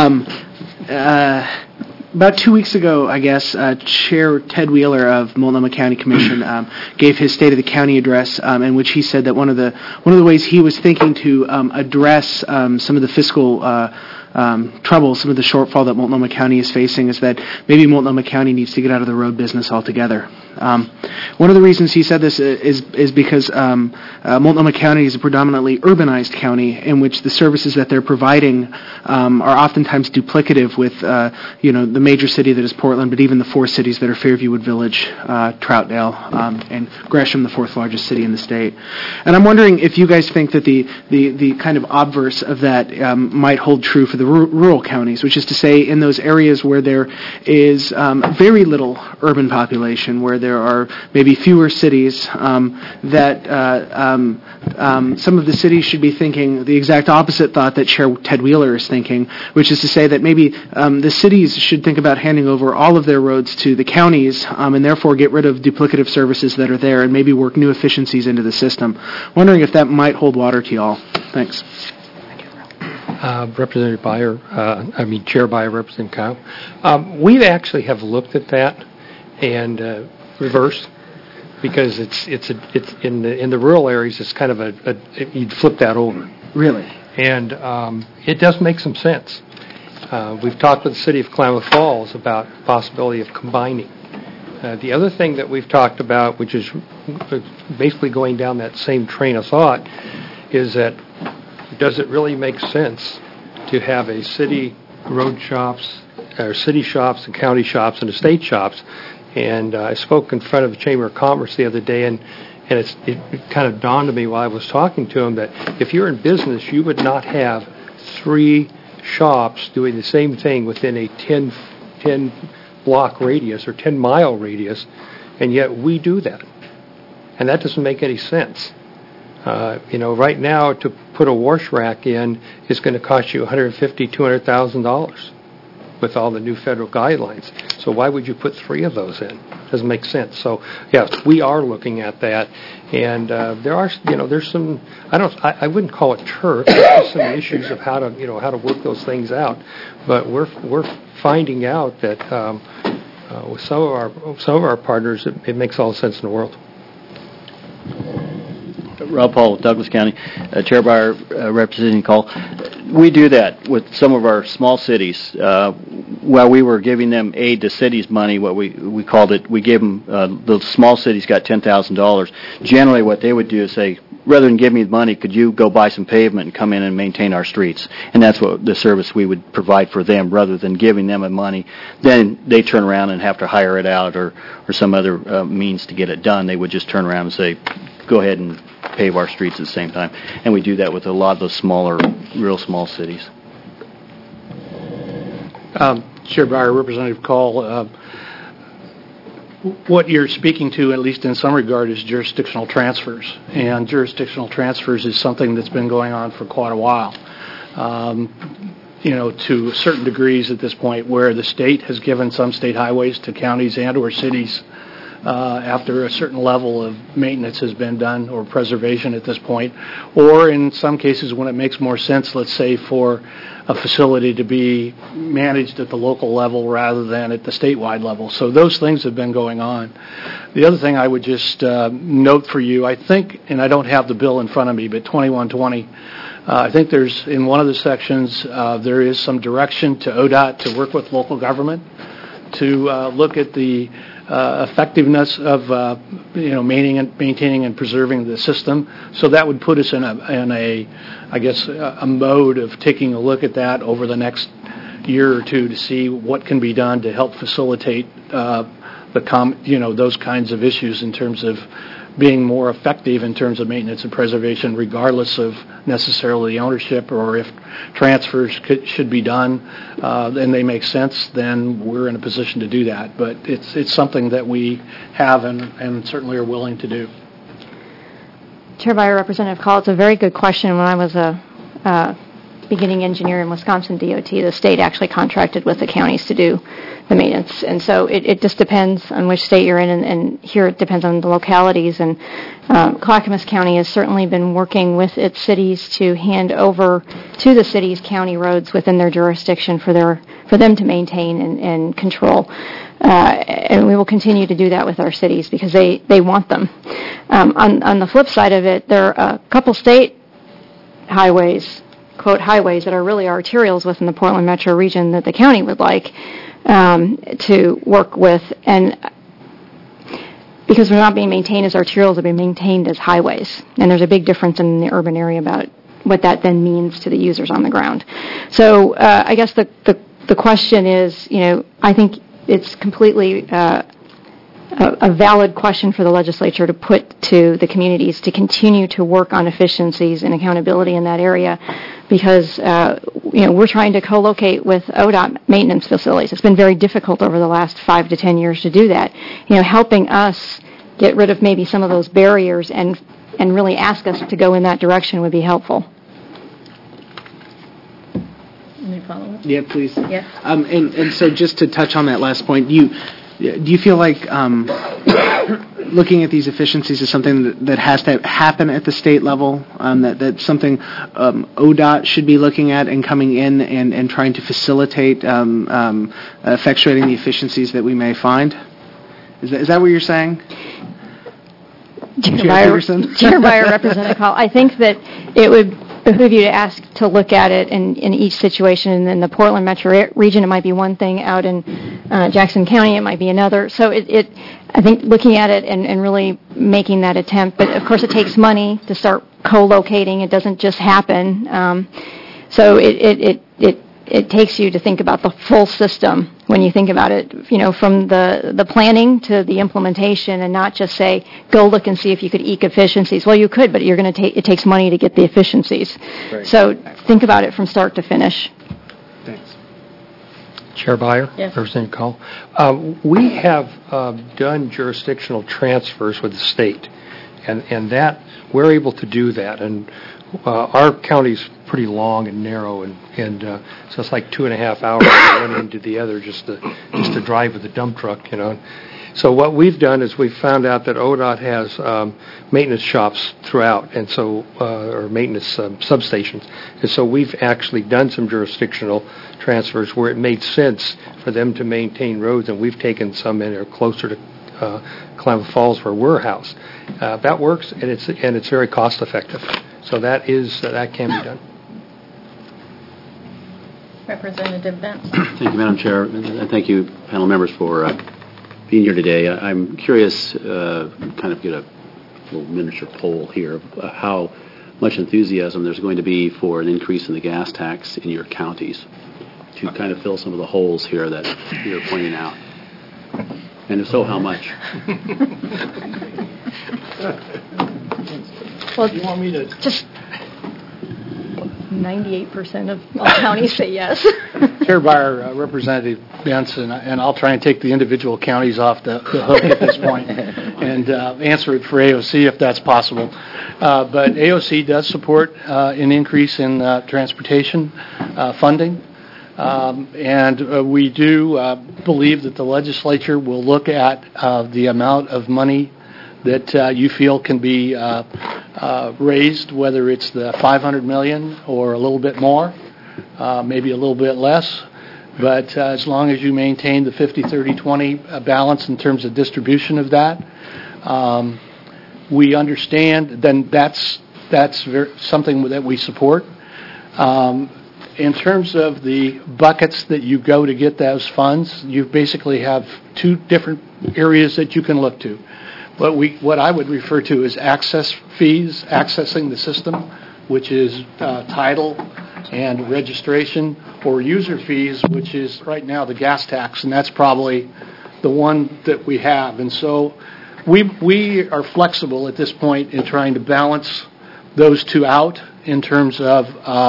About 2 weeks ago, I guess, Chair Ted Wheeler of Multnomah County Commission gave his State of the County address, in which he said that one of the ways he was thinking to address some of the fiscal trouble, some of the shortfall that Multnomah County is facing, is that maybe Multnomah County needs to get out of the road business altogether. One of the reasons he said this is because Multnomah County is a predominantly urbanized county in which the services that they're providing are oftentimes duplicative with the major city that is Portland, but even the four cities that are Fairview, Wood Village, Troutdale, and Gresham, the fourth largest city in the state. And I'm wondering if you guys think that the kind of obverse of that might hold true for the rural counties, which is to say in those areas where there is very little urban population, where there are maybe fewer cities, that some of the cities should be thinking the exact opposite thought that Chair Ted Wheeler is thinking, which is to say that maybe the cities should think about handing over all of their roads to the counties and therefore get rid of duplicative services that are there and maybe work new efficiencies into the system. Wondering if that might hold water to y'all. Thanks. Representative Beyer, Chair Beyer, Representative Kyle. We actually have looked at that and reverse. because it's in the rural areas. It's kind of you'd flip that over. Really? And it does make some sense. We've talked with the city of Klamath Falls about the possibility of combining. The other thing that we've talked about, which is basically going down that same train of thought, is that does it really make sense to have a city road shops, or city shops and county shops and estate shops? And I spoke in front of the Chamber of Commerce the other day, and it kind of dawned on me while I was talking to them that if you're in business, you would not have 3 shops doing the same thing within a 10 block radius or 10-mile radius, and yet we do that. And that doesn't make any sense. Right now, to put a wash rack in is going to cost you $150,000, $200,000 with all the new federal guidelines. So why would you put 3 of those in? Doesn't make sense. So yes, we are looking at that, and there are, there's some. I wouldn't call it turf. There's some issues of how to work those things out. But we're finding out that with some of our partners, it makes all the sense in the world. Rob Paul, Douglas County, Chair Byer, representing call. We do that with some of our small cities. While we were giving them aid to cities money, what we called it, we gave them, the small cities got $10,000. Generally what they would do is say, rather than give me the money, could you go buy some pavement and come in and maintain our streets? And that's what the service we would provide for them, rather than giving them the money. Then they turn around and have to hire it out or some other means to get it done. They would just turn around and say, go ahead and pave our streets at the same time. And we do that with a lot of those smaller, real small cities. Chair Byer, Representative Call, what you're speaking to, at least in some regard, is jurisdictional transfers. And jurisdictional transfers is something that's been going on for quite a while. To certain degrees at this point, where the state has given some state highways to counties and or cities after a certain level of maintenance has been done or preservation at this point, or in some cases when it makes more sense, let's say, for a facility to be managed at the local level rather than at the statewide level. So those things have been going on. The other thing I would just note for you, I think, and I don't have the bill in front of me, but 2120, I think there's, in one of the sections, there is some direction to ODOT to work with local government to look at the effectiveness of maintaining and preserving the system. So that would put us in a mode of taking a look at that over the next year or two to see what can be done to help facilitate those kinds of issues in terms of being more effective in terms of maintenance and preservation, regardless of necessarily the ownership, or if transfers should be done and they make sense, then we're in a position to do that. But it's something that we have and certainly are willing to do. Chair Byer, Representative Call, it's a very good question. When I was a beginning engineer in Wisconsin DOT, the state actually contracted with the counties to do the maintenance. And so it just depends on which state you're in, and here it depends on the localities. And Clackamas County has certainly been working with its cities to hand over to the cities county roads within their jurisdiction for them to maintain and control. And we will continue to do that with our cities because they want them. On the flip side of it, there are a couple state highways, quote highways, that are really arterials within the Portland metro region that the county would like to work with, and because they're not being maintained as arterials, they're being maintained as highways, and there's a big difference in the urban area about what that then means to the users on the ground. So I guess the question is, I think it's completely a valid question for the legislature to put to the communities to continue to work on efficiencies and accountability in that area, because we're trying to co-locate with ODOT maintenance facilities. It's been very difficult over the last 5 to 10 years to do that. Helping us get rid of maybe some of those barriers and really ask us to go in that direction would be helpful. Any follow-up? Yeah, please. Yes. And so just to touch on that last point, do you feel like looking at these efficiencies is something that has to happen at the state level, that's something ODOT should be looking at and coming in and trying to facilitate effectuating the efficiencies that we may find? Is that what you're saying? Peterson. Chair Byer, Representative Hall, I think that it would behoove you to ask to look at it in each situation. And in the Portland metro region, it might be one thing. Out in Jackson County, it might be another. So I think looking at it and really making that attempt. But of course, it takes money to start co-locating. It doesn't just happen. So it takes you to think about the full system when you think about it, from the planning to the implementation, and not just say, go look and see if you could eke efficiencies. Well, you could, but it takes money to get the efficiencies. Right. So think about it from start to finish. Thanks. Chair Byer, Yes. Representative Call. We have done jurisdictional transfers with the state, and that we're able to do that. And our county's pretty long and narrow, and so it's like 2.5 hours from one end to the other just to drive with a dump truck, So what we've done is we've found out that ODOT has maintenance shops throughout, and so or maintenance substations, and so we've actually done some jurisdictional transfers where it made sense for them to maintain roads, and we've taken some in or closer to Klamath Falls where we're housed. That works, and it's very cost effective. So that can be done. Representative Bentz. Thank you, Madam Chair, and thank you, panel members, for being here today. I'm curious, kind of get a little miniature poll here, of how much enthusiasm there's going to be for an increase in the gas tax in your counties to kind of fill some of the holes here that you're pointing out. And if so, how much? Well, You want me to? just 98% of all counties say yes. Chair Byer, Representative Benson, and I'll try and take the individual counties off the hook at this point and answer it for AOC if that's possible. But AOC does support an increase in transportation funding. And we do believe that the legislature will look at the amount of money that you feel can be raised, whether it's the $500 million or a little bit more, maybe a little bit less. But as long as you maintain the 50-30-20 balance in terms of distribution of that, we understand. Then that's something that we support. In terms of the buckets that you go to get those funds, you basically have two different areas that you can look to. What I would refer to as access fees, accessing the system, which is title and registration, or user fees, which is right now the gas tax, and that's probably the one that we have. And so we are flexible at this point in trying to balance those two out in terms of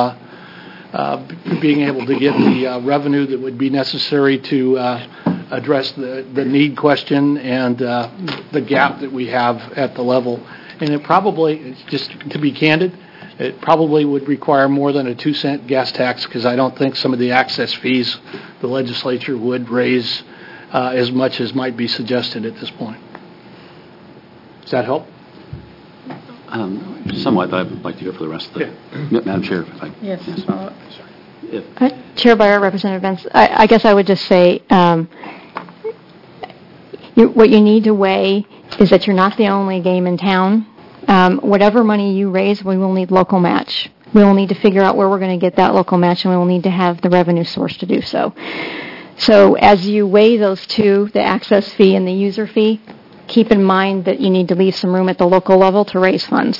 being able to get the revenue that would be necessary to address the need question and the gap that we have at the level. And it probably, just to be candid, it probably would require more than a 2-cent gas tax, because I don't think some of the access fees the legislature would raise as much as might be suggested at this point. Does that help? Somewhat, but I'd like to hear for the rest of the... Yeah. Madam Chair, if I... Yes. Chair Byer, Representative Benz, I guess I would just say what you need to weigh is that you're not the only game in town. Whatever money you raise, we will need local match. We will need to figure out where we're going to get that local match, and we will need to have the revenue source to do so. So as you weigh those two, the access fee and the user fee, keep in mind that you need to leave some room at the local level to raise funds.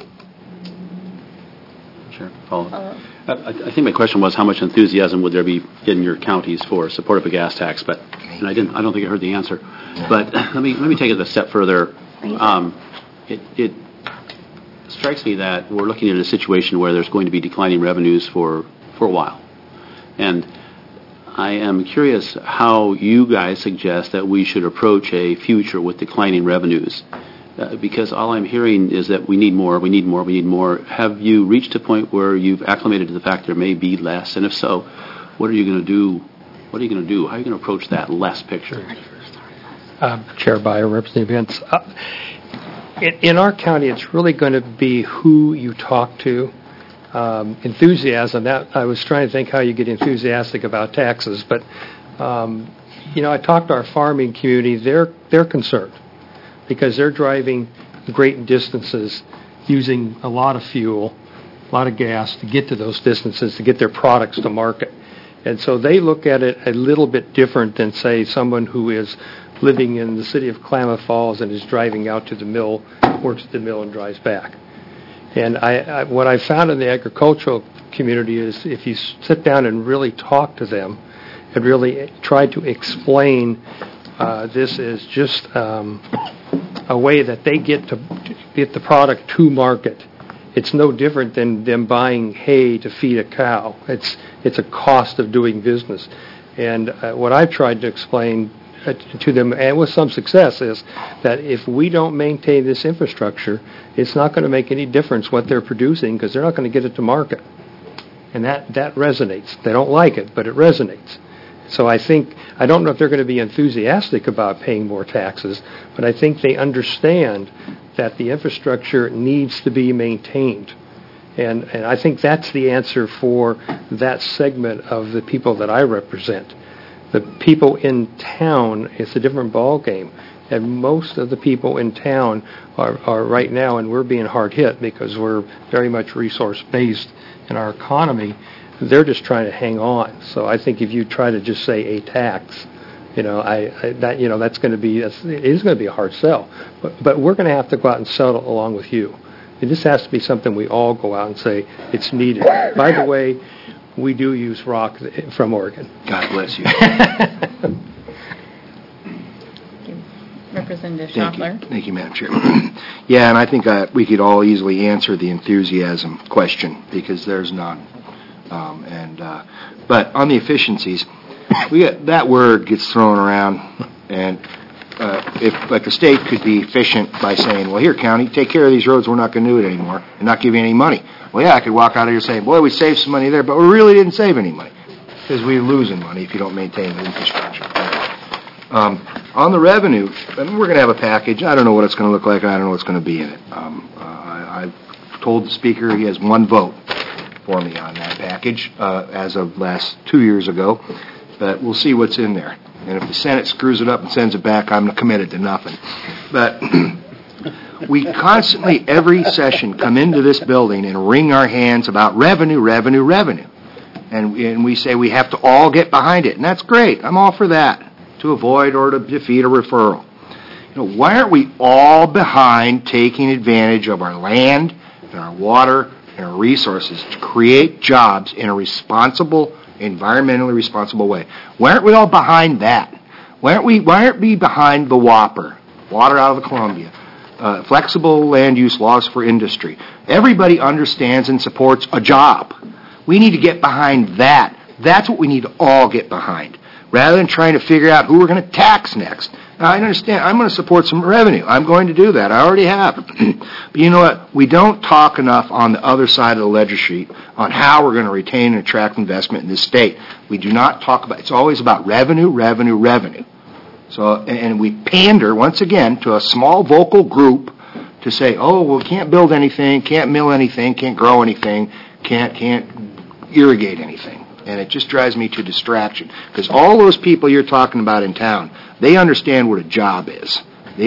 Sure. Follow. I think my question was, how much enthusiasm would there be in your counties for support of a gas tax? But and I don't think I heard the answer. But let me take it a step further. It strikes me that we're looking at a situation where there's going to be declining revenues for a while, and I am curious how you guys suggest that we should approach a future with declining revenues. Because all I'm hearing is that we need more, we need more, we need more. Have you reached a point where you've acclimated to the fact there may be less? And if so, what are you going to do? What are you going to do? How are you going to approach that less picture? Chair Byer, Representative Vince. In our county, it's really going to be who you talk to. Enthusiasm, that I was trying to think how you get enthusiastic about taxes, but I talked to our farming community. They're concerned because they're driving great distances using a lot of fuel, a lot of gas to get to those distances, to get their products to market. And so they look at it a little bit different than, say, someone who is living in the city of Klamath Falls and is driving out to the mill, works at the mill, and drives back. And what I found in the agricultural community is if you sit down and really talk to them and really try to explain this is just a way that they get the product to market. It's no different than them buying hay to feed a cow. It's a cost of doing business. And what I've tried to explain to them, and with some success, is that if we don't maintain this infrastructure, it's not going to make any difference what they're producing because they're not going to get it to market. And that resonates. They don't like it, but it resonates. So I don't know if they're going to be enthusiastic about paying more taxes, but I think they understand that the infrastructure needs to be maintained. And I think that's the answer for that segment of the people that I represent. The people in town, it's a different ballgame. And most of the people in town are right now, and we're being hard hit because we're very much resource-based in our economy, they're just trying to hang on. So I think if you try to just say a tax, that's going to be a hard sell. But we're going to have to go out and sell it along with you. This has to be something we all go out and say it's needed. By the way, we do use rock from Oregon. God bless you. Representative Schaffler. Thank you, Madam Chair. Yeah, and I think we could all easily answer the enthusiasm question because there's none. But on the efficiencies, that word gets thrown around, and if the state could be efficient by saying, well, here, county, take care of these roads, we're not going to do it anymore, and not give you any money. Well, yeah, I could walk out of here saying, boy, we saved some money there, but we really didn't save any money because we're losing money if you don't maintain the infrastructure. On the revenue, we're going to have a package. I don't know what it's going to look like, and I don't know what's going to be in it. I've told the Speaker he has one vote for me on that package as of last 2 years ago, but we'll see what's in there. And if the Senate screws it up and sends it back, I'm committed to nothing. But we constantly, every session, come into this building and wring our hands about revenue. And we say we have to all get behind it, and that's great. I'm all for that, to avoid or to defeat a referral. Why aren't we all behind taking advantage of our land and our water and our resources to create jobs in a responsible, environmentally responsible way? Why aren't we all behind that? Why aren't we behind the Whopper, water out of the Columbia, flexible land use laws for industry? Everybody understands and supports a job. We need to get behind that. That's what we need to all get behind, rather than trying to figure out who we're going to tax next. Now, I understand. I'm going to support some revenue. I'm going to do that. I already have. But you know what? We don't talk enough on the other side of the ledger sheet on how we're going to retain and attract investment in this state. We do not talk about it. It's always about revenue. So, and we pander, once again, to a small vocal group to say, oh, well, we can't build anything, can't mill anything, can't grow anything, can't irrigate anything. And it just drives me to distraction. Because all those people you're talking about in town, they understand what a job is. And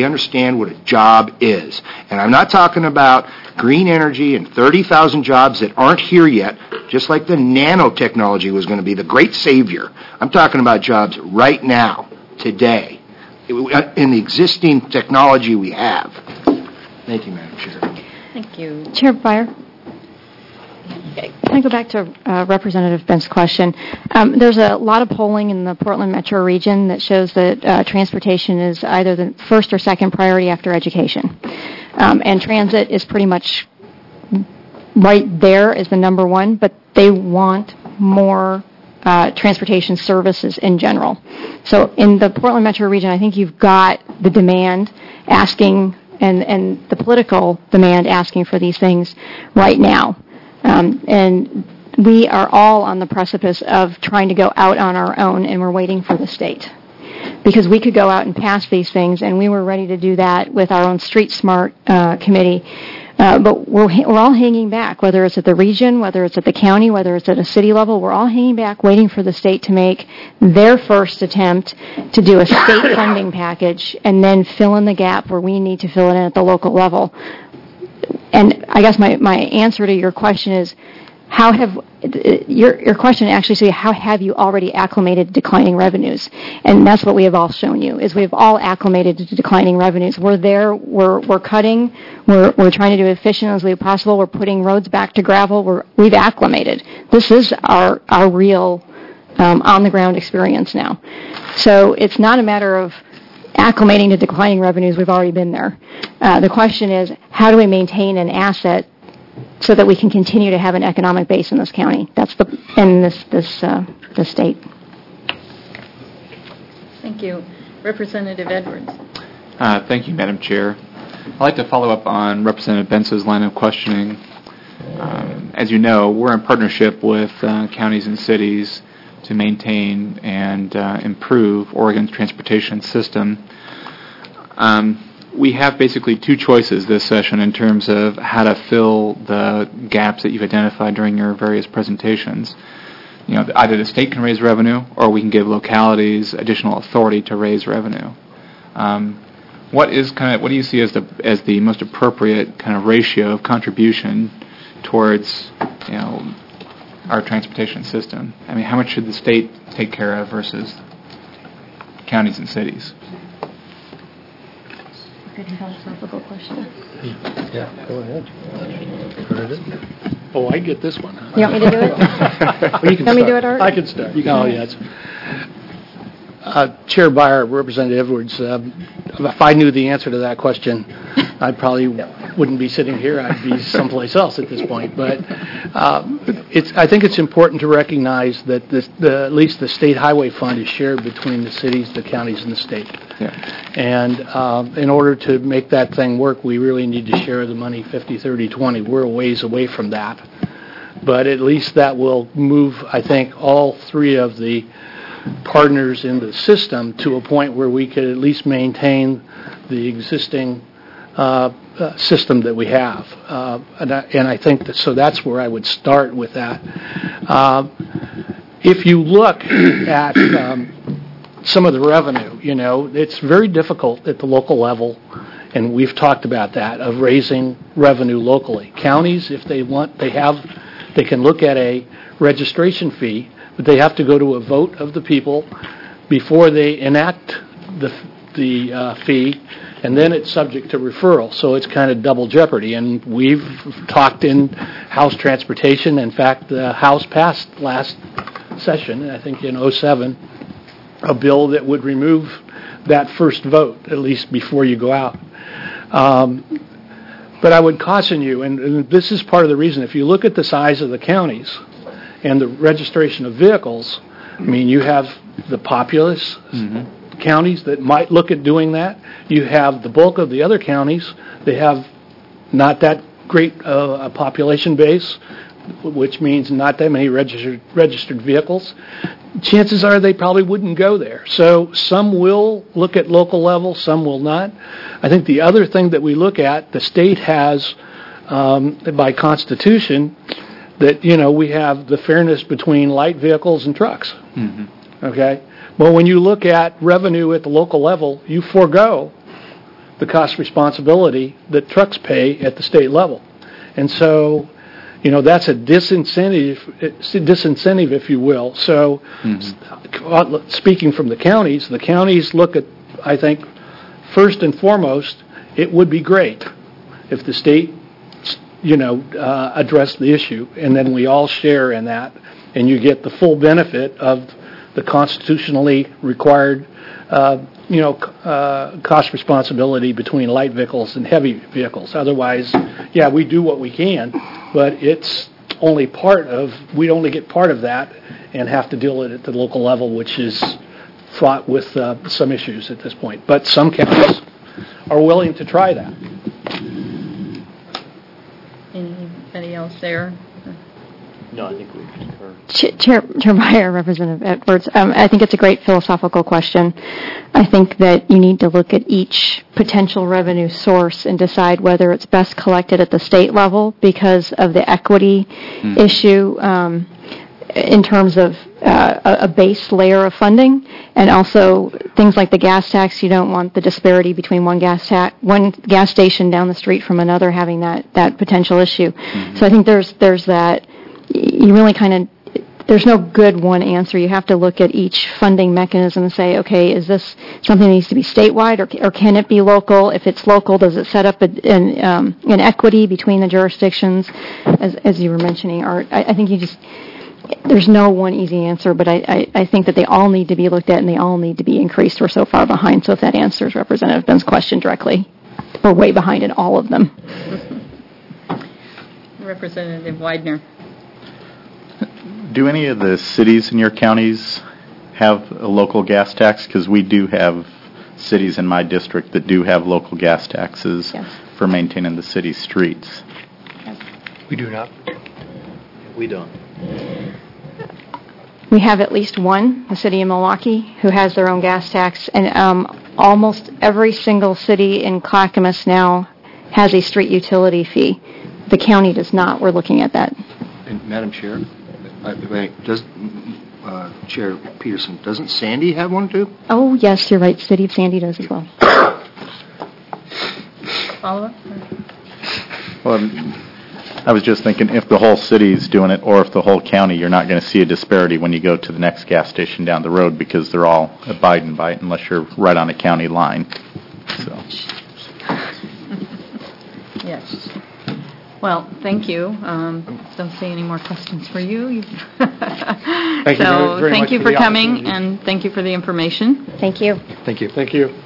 I'm not talking about green energy and 30,000 jobs that aren't here yet, just like the nanotechnology was going to be the great savior. I'm talking about jobs right now, today, in the existing technology we have. Thank you, Madam Chair. Thank you. Chair Beyer? Can I go back to Representative Bent's question? There's a lot of polling in the Portland metro region that shows that transportation is either the first or second priority after education. And transit is pretty much right there as the number one, but they want more transportation services in general. So in the Portland metro region, I think you've got the demand asking and the political demand asking for these things right now. And we are all on the precipice of trying to go out on our own, and we're waiting for the state. Because we could go out and pass these things, and we were ready to do that with our own Street Smart committee But we're all hanging back, whether it's at the region, whether it's at the county, whether it's at a city level. We're all hanging back waiting for the state to make their first attempt to do a state funding package and then fill in the gap where we need to fill it in at the local level. And I guess my answer to your question is, how have your question actually say how have you already acclimated to declining revenues? And that's what we have all shown you, is we have all acclimated to declining revenues. We're there, we're cutting, we're trying to do it efficiently as possible, we're putting roads back to gravel, we've acclimated. This is our real on the ground experience now. So it's not a matter of acclimating to declining revenues, we've already been there. The question is, how do we maintain an asset so that we can continue to have an economic base in this county? That's this state. Thank you. Representative Edwards. Thank you, Madam Chair. I'd like to follow up on Representative Benzo's line of questioning. As you know, we're in partnership with counties and cities to maintain and improve Oregon's transportation system. We have basically two choices this session in terms of how to fill the gaps that you've identified during your various presentations. Either the state can raise revenue, or we can give localities additional authority to raise revenue. What do you see as the most appropriate kind of ratio of contribution towards our transportation system? I mean, how much should the state take care of versus counties and cities? Good philosophical question. Yeah, go ahead. Oh, I get this one. You want me to do it? Well, you can Let me do it, Art? I can start. Yes. Chair Byer, Representative Edwards, if I knew the answer to that question, I probably wouldn't be sitting here. I'd be someplace else at this point. But I think it's important to recognize that at least the state highway fund is shared between the cities, the counties, and the state. Yeah. And in order to make that thing work, we really need to share the money 50, 30, 20. We're a ways away from that. But at least that will move, I think, all three of the partners in the system to a point where we could at least maintain the existing system that we have. And I think so that's where I would start with that. If you look at some of the revenue, it's very difficult at the local level, and we've talked about that, of raising revenue locally. Counties, if they want, they can look at a registration fee, but they have to go to a vote of the people before they enact the fee, and then it's subject to referral. So it's kind of double jeopardy. And we've talked in House Transportation. In fact, the House passed last session, I think in 2007, a bill that would remove that first vote, at least before you go out. But I would caution you, and this is part of the reason, if you look at the size of the counties and the registration of vehicles, I mean, you have the populous counties that might look at doing that. You have the bulk of the other counties. They have not that great a population base, which means not that many registered vehicles. Chances are they probably wouldn't go there. So some will look at local level, some will not. I think the other thing that we look at, the state has, by Constitution, that, we have the fairness between light vehicles and trucks. Okay? Well, when you look at revenue at the local level, you forego the cost responsibility that trucks pay at the state level. And so, that's a disincentive, if you will. So, speaking from the counties look at, I think, first and foremost, it would be great if the state, addressed the issue, and then we all share in that, and you get the full benefit of the constitutionally required, cost responsibility between light vehicles and heavy vehicles. Otherwise, we do what we can, but it's only we only get part of that and have to deal with it at the local level, which is fraught with some issues at this point. But some counties are willing to try that. Anybody else there? No, I think we concur. Chair Breyer, Representative Edwards, I think it's a great philosophical question. I think that you need to look at each potential revenue source and decide whether it's best collected at the state level because of the equity issue in terms of a base layer of funding, and also things like the gas tax. You don't want the disparity between one gas station down the street from another having that potential issue. So I think there's that. You really there's no good one answer. You have to look at each funding mechanism and say, okay, is this something that needs to be statewide, or can it be local? If it's local, does it set up an equity between the jurisdictions, as you were mentioning, Art? I think there's no one easy answer, but I think that they all need to be looked at and they all need to be increased. We're so far behind. So if that answers Representative Dunn's question directly, we're way behind in all of them. Representative Widener. Do any of the cities in your counties have a local gas tax? Because we do have cities in my district that do have local gas taxes for maintaining the city streets. We do not. We don't. We have at least one, the city of Milwaukee, who has their own gas tax, and almost every single city in Clackamas now has a street utility fee. The county does not. We're looking at that. And Madam Chair, does Chair Peterson, doesn't Sandy have one too? Oh, yes, you're right. City of Sandy does as well. Follow-up? Well, I was just thinking if the whole city's doing it or if the whole county, you're not going to see a disparity when you go to the next gas station down the road because they're all abiding by it unless you're right on a county line. So. Yes. Well, thank you. Don't see any more questions for you. Thank you very thank much you for for the coming, opportunity. and thank you for the information. Thank you. Thank you. Thank you.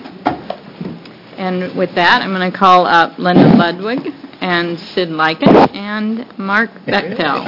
And with that, I'm going to call up Linda Ludwig and Sid Lyken and Mark Bechtel.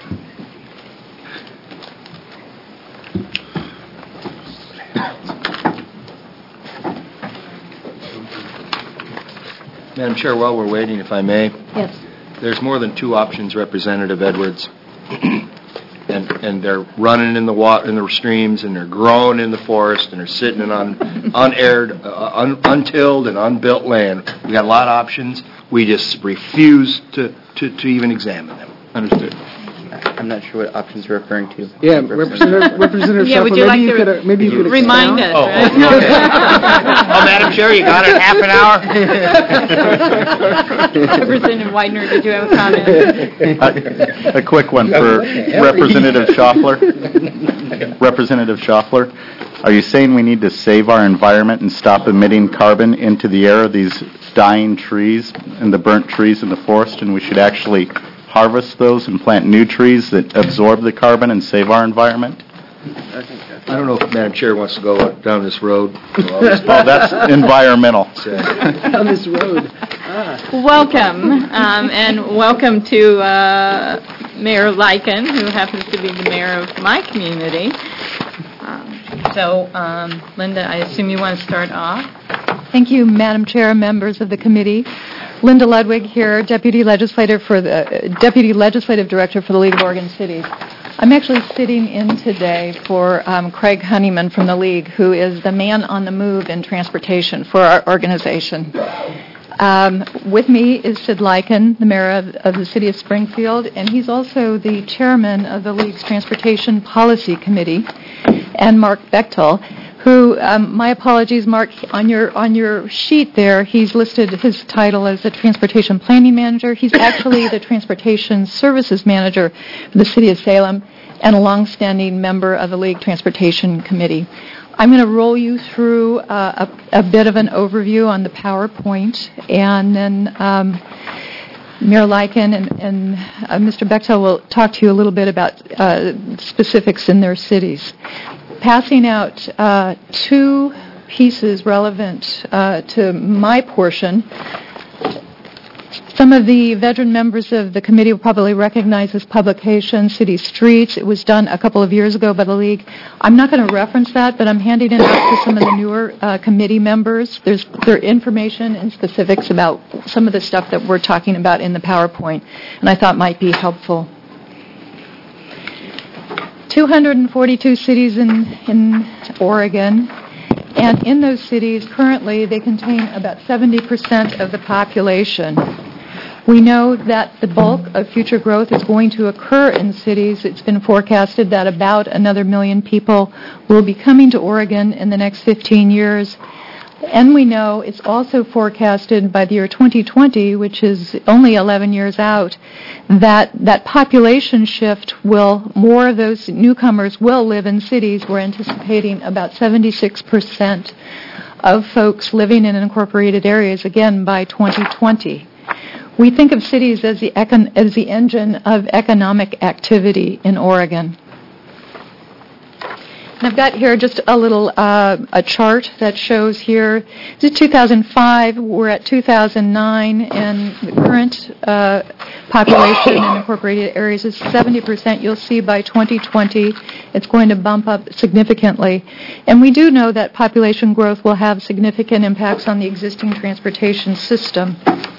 Madam Chair, while we're waiting, if I may. Yes. There's more than two options, Representative Edwards. and they're running in the water, in the streams, and they're growing in the forest, and they're sitting in unaired, untilled, and unbuilt land. We got a lot of options. We just refuse to even examine them. Understood. I'm not sure what options you're referring to. Yeah, Representative Yeah, would Schaffler, you like to maybe you could remind us? Oh, right? Madam Chair, you got it, half an hour? Representative Widener, did you have a comment? A quick one for Representative Schaffler. Representative Schaffler, are you saying we need to save our environment and stop emitting carbon into the air, these dying trees and the burnt trees in the forest, and we should actually harvest those and plant new trees that absorb the carbon and save our environment? I don't know if Madam Chair wants to go down this road. Oh, that's environmental. Down this road. Welcome, and welcome to Mayor Lyken, who happens to be the mayor of my community. Linda, I assume you want to start off? Thank you, Madam Chair, members of the committee. Linda Ludwig here, Deputy Legislative Director for the League of Oregon Cities. I'm actually sitting in today for Craig Honeyman from the League, who is the man on the move in transportation for our organization. With me is Sid Lyken, the mayor of the city of Springfield, and he's also the chairman of the League's Transportation Policy Committee, and Mark Bechtel, who, my apologies, Mark, on your sheet there, he's listed his title as the Transportation Planning Manager. He's actually the Transportation Services Manager for the City of Salem and a longstanding member of the League Transportation Committee. I'm going to roll you through a bit of an overview on the PowerPoint, and then Mayor Lyken and Mr. Bechtel will talk to you a little bit about specifics in their cities. Passing out two pieces relevant to my portion. Some of the veteran members of the committee will probably recognize this publication, City Streets. It was done a couple of years ago by the League. I'm not going to reference that, but I'm handing it out to some of the newer committee members. There's information and specifics about some of the stuff that we're talking about in the PowerPoint, and I thought might be helpful. 242 cities in Oregon, and in those cities, currently, they contain about 70% of the population. We know that the bulk of future growth is going to occur in cities. It's been forecasted that about another 1 million people will be coming to Oregon in the next 15 years. And we know it's also forecasted by the year 2020, which is only 11 years out, that population shift more of those newcomers will live in cities. We're anticipating about 76% of folks living in incorporated areas, again, by 2020. We think of cities as the engine of economic activity in Oregon. And I've got here just a little a chart that shows here. This is 2005. We're at 2009, and the current population in incorporated areas is 70%. You'll see by 2020 it's going to bump up significantly. And we do know that population growth will have significant impacts on the existing transportation system.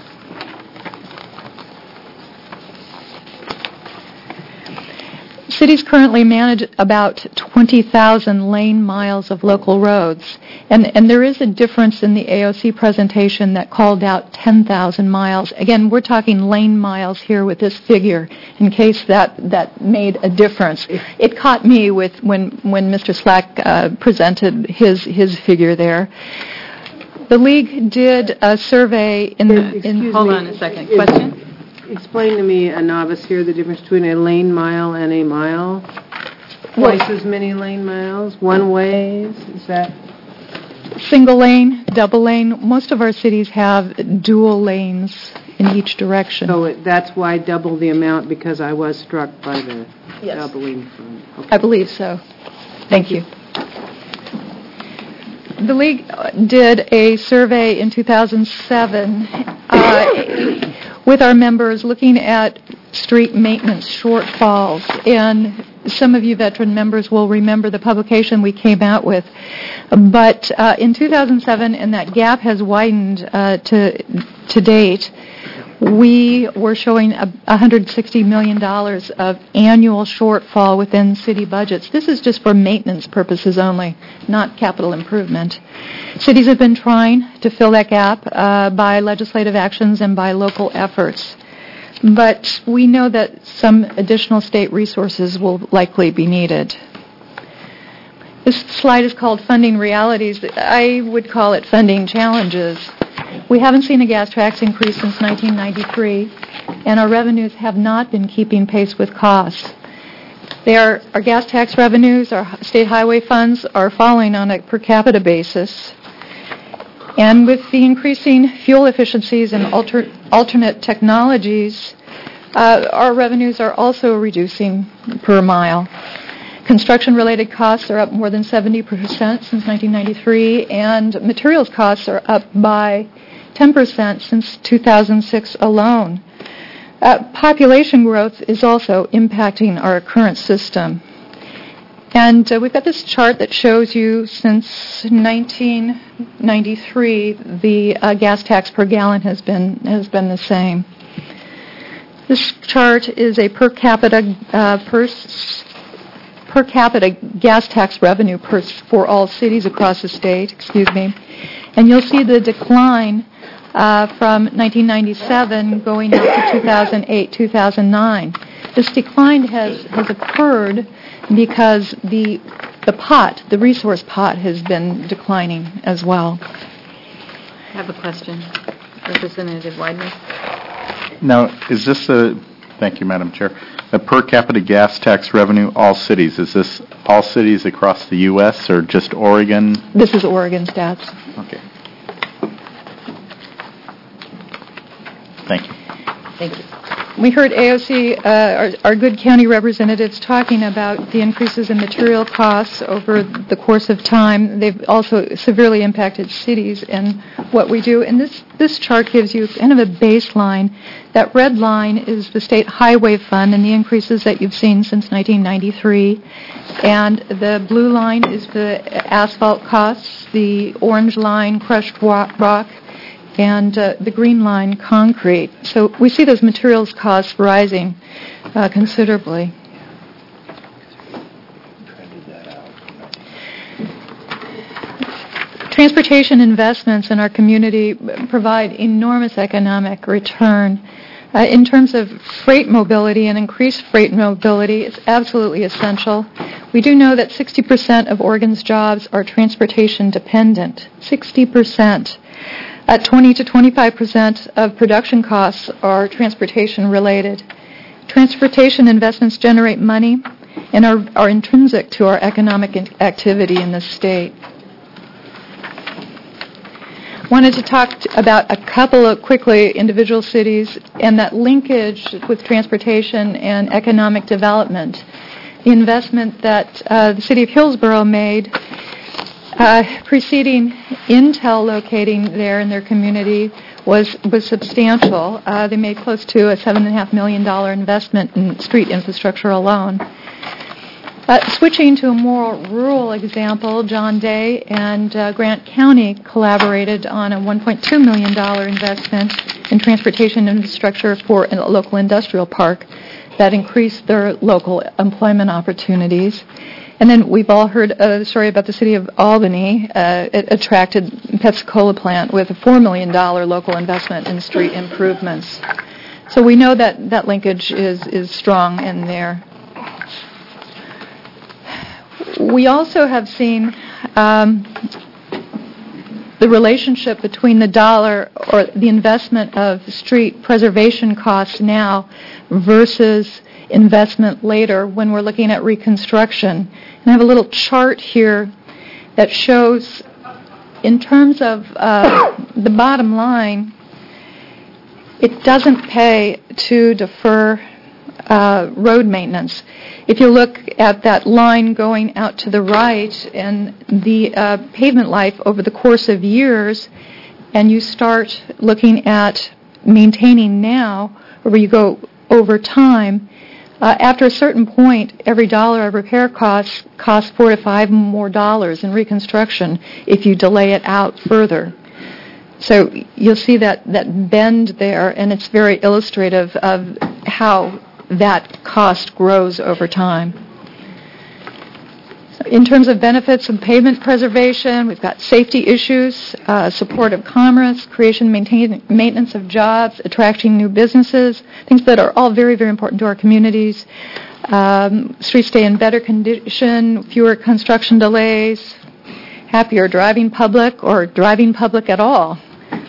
Cities currently manage about 20,000 lane miles of local roads, and there is a difference in the AOC presentation that called out 10,000 miles. Again, we're talking lane miles here with this figure, in case that made a difference. It caught me when Mr. Slack presented his figure there. The League did a survey Hold on a second. Question? Explain to me, a novice here, the difference between a lane mile and a mile. Twice as many lane miles, one ways, is that? Single lane, double lane. Most of our cities have dual lanes in each direction. So that's why double the amount, because I was struck by the doubling from. Okay. I believe so. Thank you. The League did a survey in 2007 with our members looking at street maintenance shortfalls. And some of you veteran members will remember the publication we came out with. But in 2007, and that gap has widened to date, we were showing $160 million of annual shortfall within city budgets. This is just for maintenance purposes only, not capital improvement. Cities have been trying to fill that gap by legislative actions and by local efforts. But we know that some additional state resources will likely be needed. This slide is called Funding Realities. I would call it Funding Challenges. We haven't seen a gas tax increase since 1993, and our revenues have not been keeping pace with costs. Our gas tax revenues, our state highway funds are falling on a per capita basis. And with the increasing fuel efficiencies and alternate technologies, our revenues are also reducing per mile. Construction-related costs are up more than 70% since 1993, and materials costs are up by 10% since 2006 alone. Population growth is also impacting our current system. And we've got this chart that shows you since 1993, the gas tax per gallon has been the same. This chart is a per capita gas tax revenue for all cities across the state, and you'll see the decline from 1997 going up to 2008, 2009. This decline has occurred because the resource pot has been declining as well. I have a question. Representative Weidner. Now, is this thank you, Madam Chair, a per capita gas tax revenue, all cities? Is this all cities across the U.S. or just Oregon? This is Oregon stats. Okay. Thank you. Thank you. We heard AOC, our good county representatives, talking about the increases in material costs over the course of time. They've also severely impacted cities and what we do. And this chart gives you kind of a baseline. That red line is the state highway fund and the increases that you've seen since 1993. And the blue line is the asphalt costs, the orange line, crushed rock, and the green line, concrete. So we see those materials costs rising considerably. Transportation investments in our community provide enormous economic return. In terms of freight mobility and increased freight mobility, it's absolutely essential. We do know that 60% of Oregon's jobs are transportation dependent. 60%. 20 to 25% of production costs are transportation related. Transportation investments generate money and are intrinsic to our economic activity in the state. Wanted to talk about a couple of quickly individual cities and that linkage with transportation and economic development. The investment that the city of Hillsborough made preceding Intel locating there in their community was substantial. They made close to a $7.5 million investment in street infrastructure alone. Switching to a more rural example, John Day and Grant County collaborated on a $1.2 million investment in transportation infrastructure for a local industrial park that increased their local employment opportunities. And then we've all heard the story about the city of Albany. It attracted Pepsi-Cola plant with a $4 million local investment in street improvements. So we know that linkage is strong in there. We also have seen the relationship between the dollar or the investment of street preservation costs now versus investment later when we're looking at reconstruction. And I have a little chart here that shows, in terms of the bottom line, it doesn't pay to defer road maintenance. If you look at that line going out to the right and the pavement life over the course of years, and you start looking at maintaining now, where you go over time, after a certain point, every dollar of repair costs $4 to $5 more in reconstruction if you delay it out further. So you'll see that bend there, and it's very illustrative of how that cost grows over time. So in terms of benefits of pavement preservation, we've got safety issues, support of commerce, creation, maintenance of jobs, attracting new businesses, things that are all very, very important to our communities. Streets stay in better condition, fewer construction delays, happier driving public or driving public at all.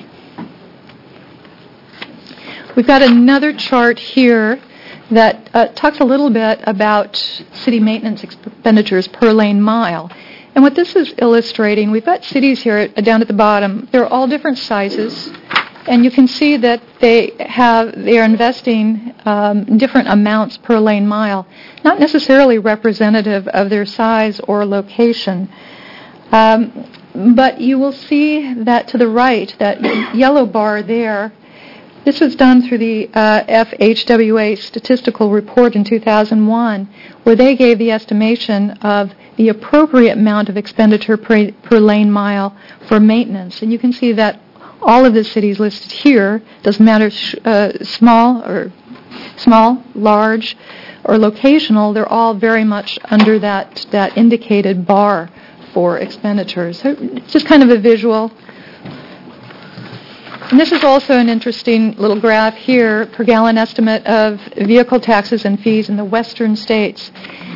We've got another chart here that talks a little bit about city maintenance expenditures per lane mile. And what this is illustrating, we've got cities here down at the bottom. They're all different sizes, and you can see that they are investing different amounts per lane mile, not necessarily representative of their size or location. But you will see that to the right, that yellow bar there, this was done through the FHWA statistical report in 2001, where they gave the estimation of the appropriate amount of expenditure per lane mile for maintenance. And you can see that all of the cities listed here, doesn't matter small, large, or locational, they're all very much under that indicated bar for expenditures. So it's just kind of a visual. And this is also an interesting little graph here, per gallon estimate of vehicle taxes and fees in the western states.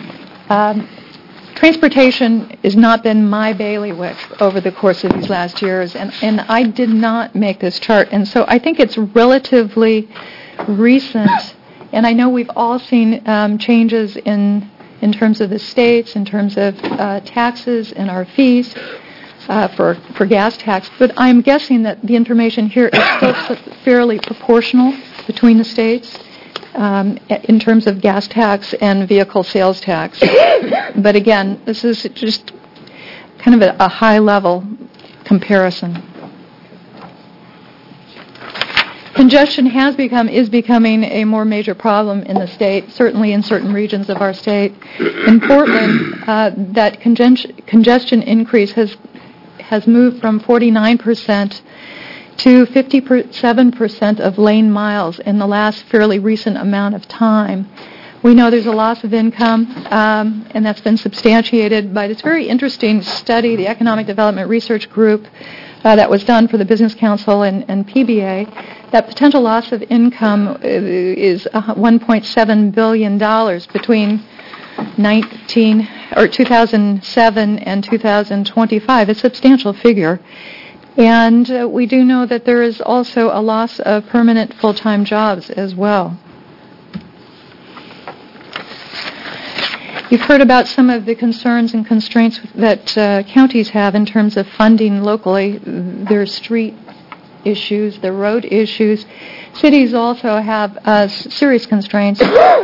Transportation has not been my bailiwick over the course of these last years, and I did not make this chart. And so I think it's relatively recent, and I know we've all seen changes in terms of the states, in terms of taxes and our fees. For gas tax, but I'm guessing that the information here is still fairly proportional between the states in terms of gas tax and vehicle sales tax. But again, this is just kind of a high-level comparison. Congestion is becoming a more major problem in the state, certainly in certain regions of our state. In Portland, that congestion increase has moved from 49% to 57% of lane miles in the last fairly recent amount of time. We know there's a loss of income, and that's been substantiated by this very interesting study, the Economic Development Research Group, that was done for the Business Council and PBA. That potential loss of income is $1.7 billion between 2007 and 2025, a substantial figure. And we do know that there is also a loss of permanent full-time jobs as well. You've heard about some of the concerns and constraints that counties have in terms of funding locally. Their street issues, their road issues. Cities also have serious constraints.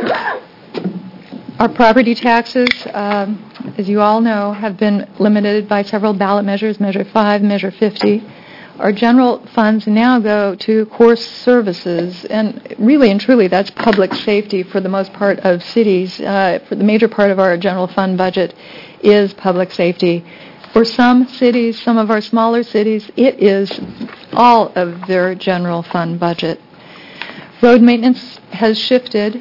Our property taxes, as you all know, have been limited by several ballot measures, Measure 5, Measure 50. Our general funds now go to core services, and really and truly that's public safety for the most part of cities. For the major part of our general fund budget is public safety. For some cities, some of our smaller cities, it is all of their general fund budget. Road maintenance has shifted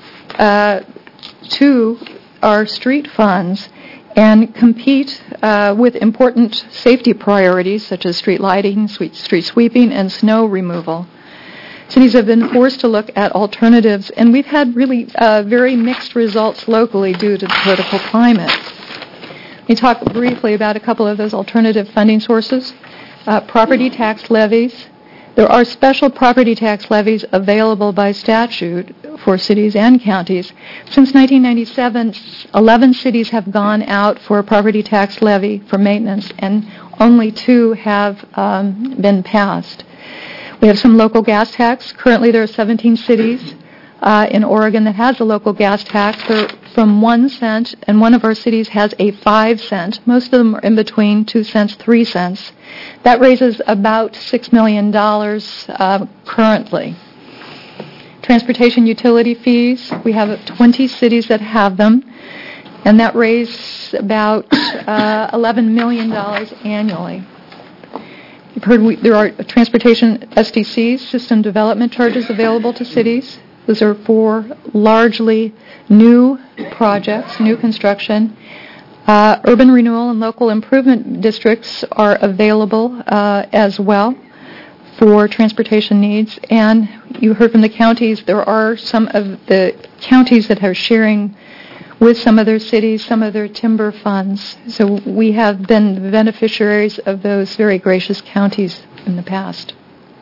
to our street funds and compete with important safety priorities such as street lighting, street sweeping, and snow removal. Cities have been forced to look at alternatives, and we've had really very mixed results locally due to the political climate. Let me talk briefly about a couple of those alternative funding sources. Property tax levies. There are special property tax levies available by statute for cities and counties. Since 1997, 11 cities have gone out for a property tax levy for maintenance, and only 2 have been passed. We have some local gas tax. Currently, there are 17 cities in Oregon that has a local gas tax. They're from 1 cent, and one of our cities has a 5 cent. Most of them are in between 2 cents, 3 cents. That raises about $6 million currently. Transportation utility fees, we have 20 cities that have them, and that raises about $11 million annually. You've heard there are transportation SDCs, system development charges, available to cities. Those are for largely new projects, new construction. Urban renewal and local improvement districts are available as well for transportation needs. And you heard from the counties, there are some of the counties that are sharing with some of their cities some of their timber funds. So we have been the beneficiaries of those very gracious counties in the past.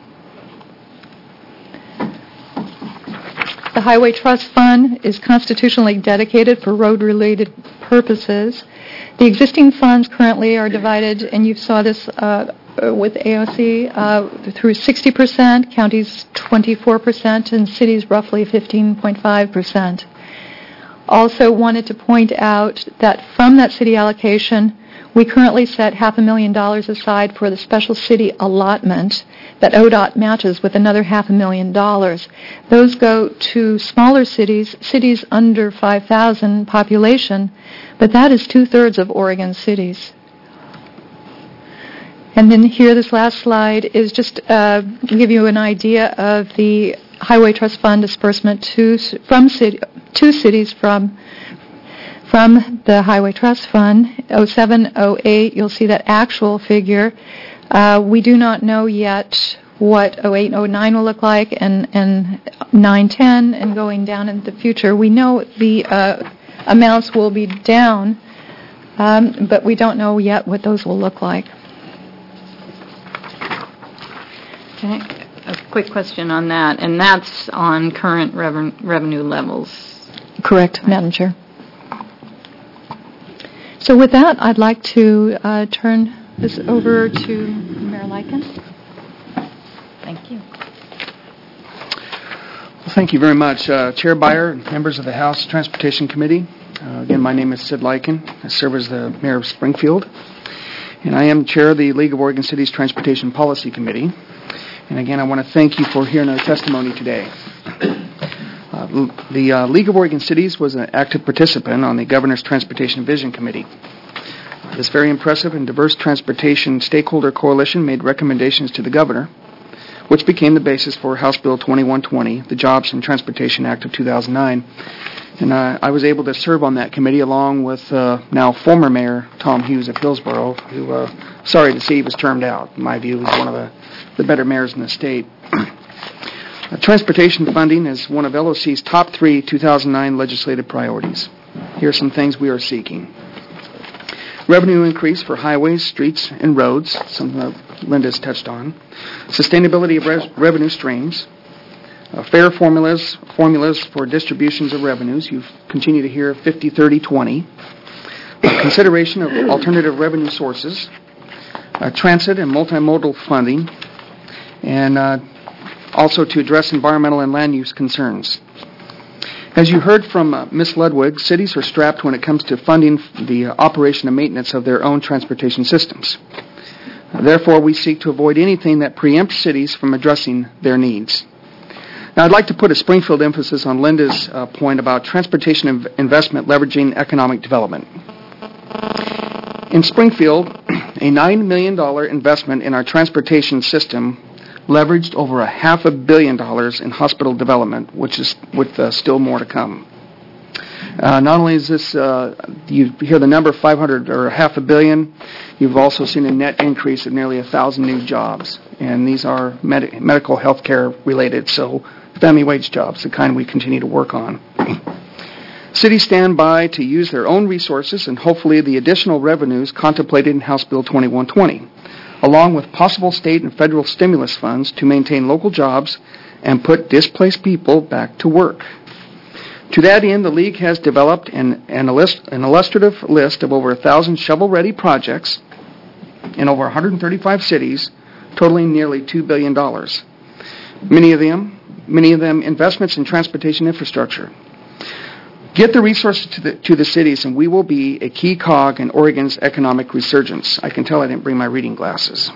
The Highway Trust Fund is constitutionally dedicated for road-related purposes. The existing funds currently are divided, and you saw this with AOC, through 60%, counties 24%, and cities roughly 15.5%. Also wanted to point out that from that city allocation, we currently set $500,000 aside for the special city allotment that ODOT matches with another $500,000. Those go to smaller cities, cities under 5,000 population, but that is 2/3 of Oregon cities. And then here, this last slide is just to give you an idea of the Highway Trust Fund disbursement to cities from the Highway Trust Fund. 07, 08, you'll see that actual figure. We do not know yet what 08 and 09 will look like, and 9, 10, and going down in the future. We know the amounts will be down, but we don't know yet what those will look like. Okay. A quick question on that, and that's on current revenue levels. Correct, Madam Chair. So with that, I'd like to turn this over to Mayor Lyken. Thank you. Well, thank you very much, Chair Beyer and members of the House Transportation Committee. Again, my name is Sid Lyken. I serve as the Mayor of Springfield, and I am Chair of the League of Oregon Cities Transportation Policy Committee. And again, I want to thank you for hearing our testimony today. The League of Oregon Cities was an active participant on the Governor's Transportation Vision Committee. This very impressive and diverse transportation stakeholder coalition made recommendations to the Governor. which became the basis for House Bill 2120, the Jobs and Transportation Act of 2009. And I was able to serve on that committee along with now former Mayor Tom Hughes of Hillsborough, who, sorry to see, he was termed out. In my view, he's one of the better mayors in the state. Transportation funding is one of LOC's top 3 2009 legislative priorities. Here are some things we are seeking. Revenue increase for highways, streets, and roads, something that Linda's touched on. Sustainability of revenue streams. Fair formulas for distributions of revenues. You continue to hear 50, 30, 20. Consideration of alternative revenue sources. Transit and multimodal funding. And also to address environmental and land use concerns. As you heard from Ms. Ludwig, cities are strapped when it comes to funding the operation and maintenance of their own transportation systems. Therefore, we seek to avoid anything that preempts cities from addressing their needs. Now, I'd like to put a Springfield emphasis on Linda's point about transportation investment leveraging economic development. In Springfield, a $9 million investment in our transportation system leveraged over $500 million in hospital development, which is with still more to come. Not only is this, you hear the number 500 or $500 million, you've also seen a net increase of nearly 1,000 new jobs, and these are medical health care related, so family wage jobs, the kind we continue to work on. Cities stand by to use their own resources and hopefully the additional revenues contemplated in House Bill 2120, along with possible state and federal stimulus funds to maintain local jobs and put displaced people back to work. To that end, the League has developed an illustrative list of over 1,000 shovel-ready projects in over 135 cities, totaling nearly $2 billion. Many of them investments in transportation infrastructure. Get the resources to the cities, and we will be a key cog in Oregon's economic resurgence. I can tell I didn't bring my reading glasses.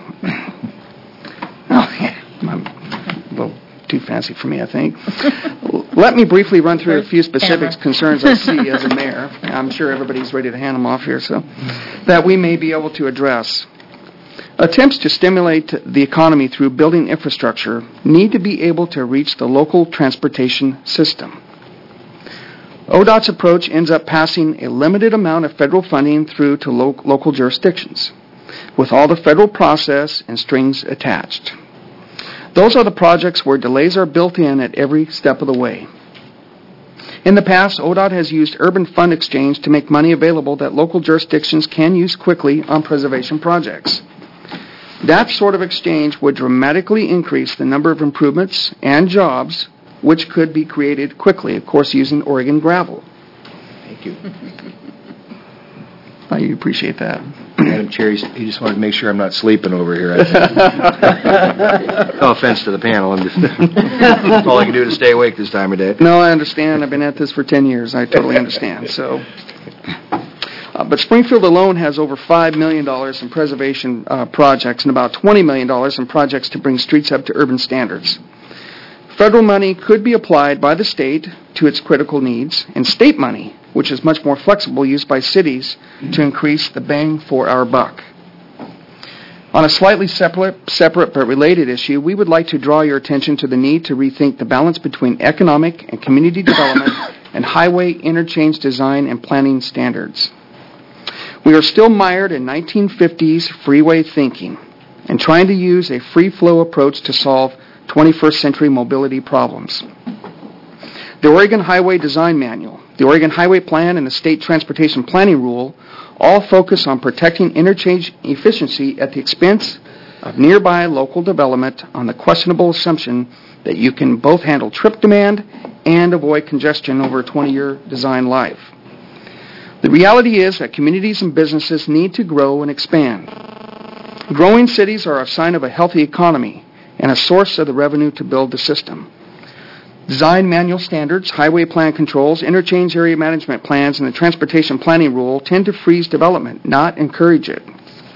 A little too fancy for me, I think. Let me briefly run through a few specific concerns I see as a mayor. I'm sure everybody's ready to hand them off here, so that we may be able to address. Attempts to stimulate the economy through building infrastructure need to be able to reach the local transportation system. ODOT's approach ends up passing a limited amount of federal funding through to local jurisdictions, with all the federal process and strings attached. Those are the projects where delays are built in at every step of the way. In the past, ODOT has used urban fund exchange to make money available that local jurisdictions can use quickly on preservation projects. That sort of exchange would dramatically increase the number of improvements and jobs which could be created quickly, of course, using Oregon gravel. Thank you. I appreciate that. Madam Chair, you just wanted to make sure I'm not sleeping over here. No offense to the panel. That's all I can do to stay awake this time of day. No, I understand. I've been at this for 10 years. I totally understand. So, but Springfield alone has over $5 million in preservation projects and about $20 million in projects to bring streets up to urban standards. Federal money could be applied by the state to its critical needs, and state money, which is much more flexible, used by cities to increase the bang for our buck. On a slightly separate but related issue, we would like to draw your attention to the need to rethink the balance between economic and community development and highway interchange design and planning standards. We are still mired in 1950s freeway thinking and trying to use a free-flow approach to solve 21st century mobility problems. The Oregon Highway Design Manual, the Oregon Highway Plan, and the State Transportation Planning Rule all focus on protecting interchange efficiency at the expense of nearby local development on the questionable assumption that you can both handle trip demand and avoid congestion over a 20-year design life. The reality is that communities and businesses need to grow and expand. Growing cities are a sign of a healthy economy and a source of the revenue to build the system. Design manual standards, highway plan controls, interchange area management plans, and the transportation planning rule tend to freeze development, not encourage it.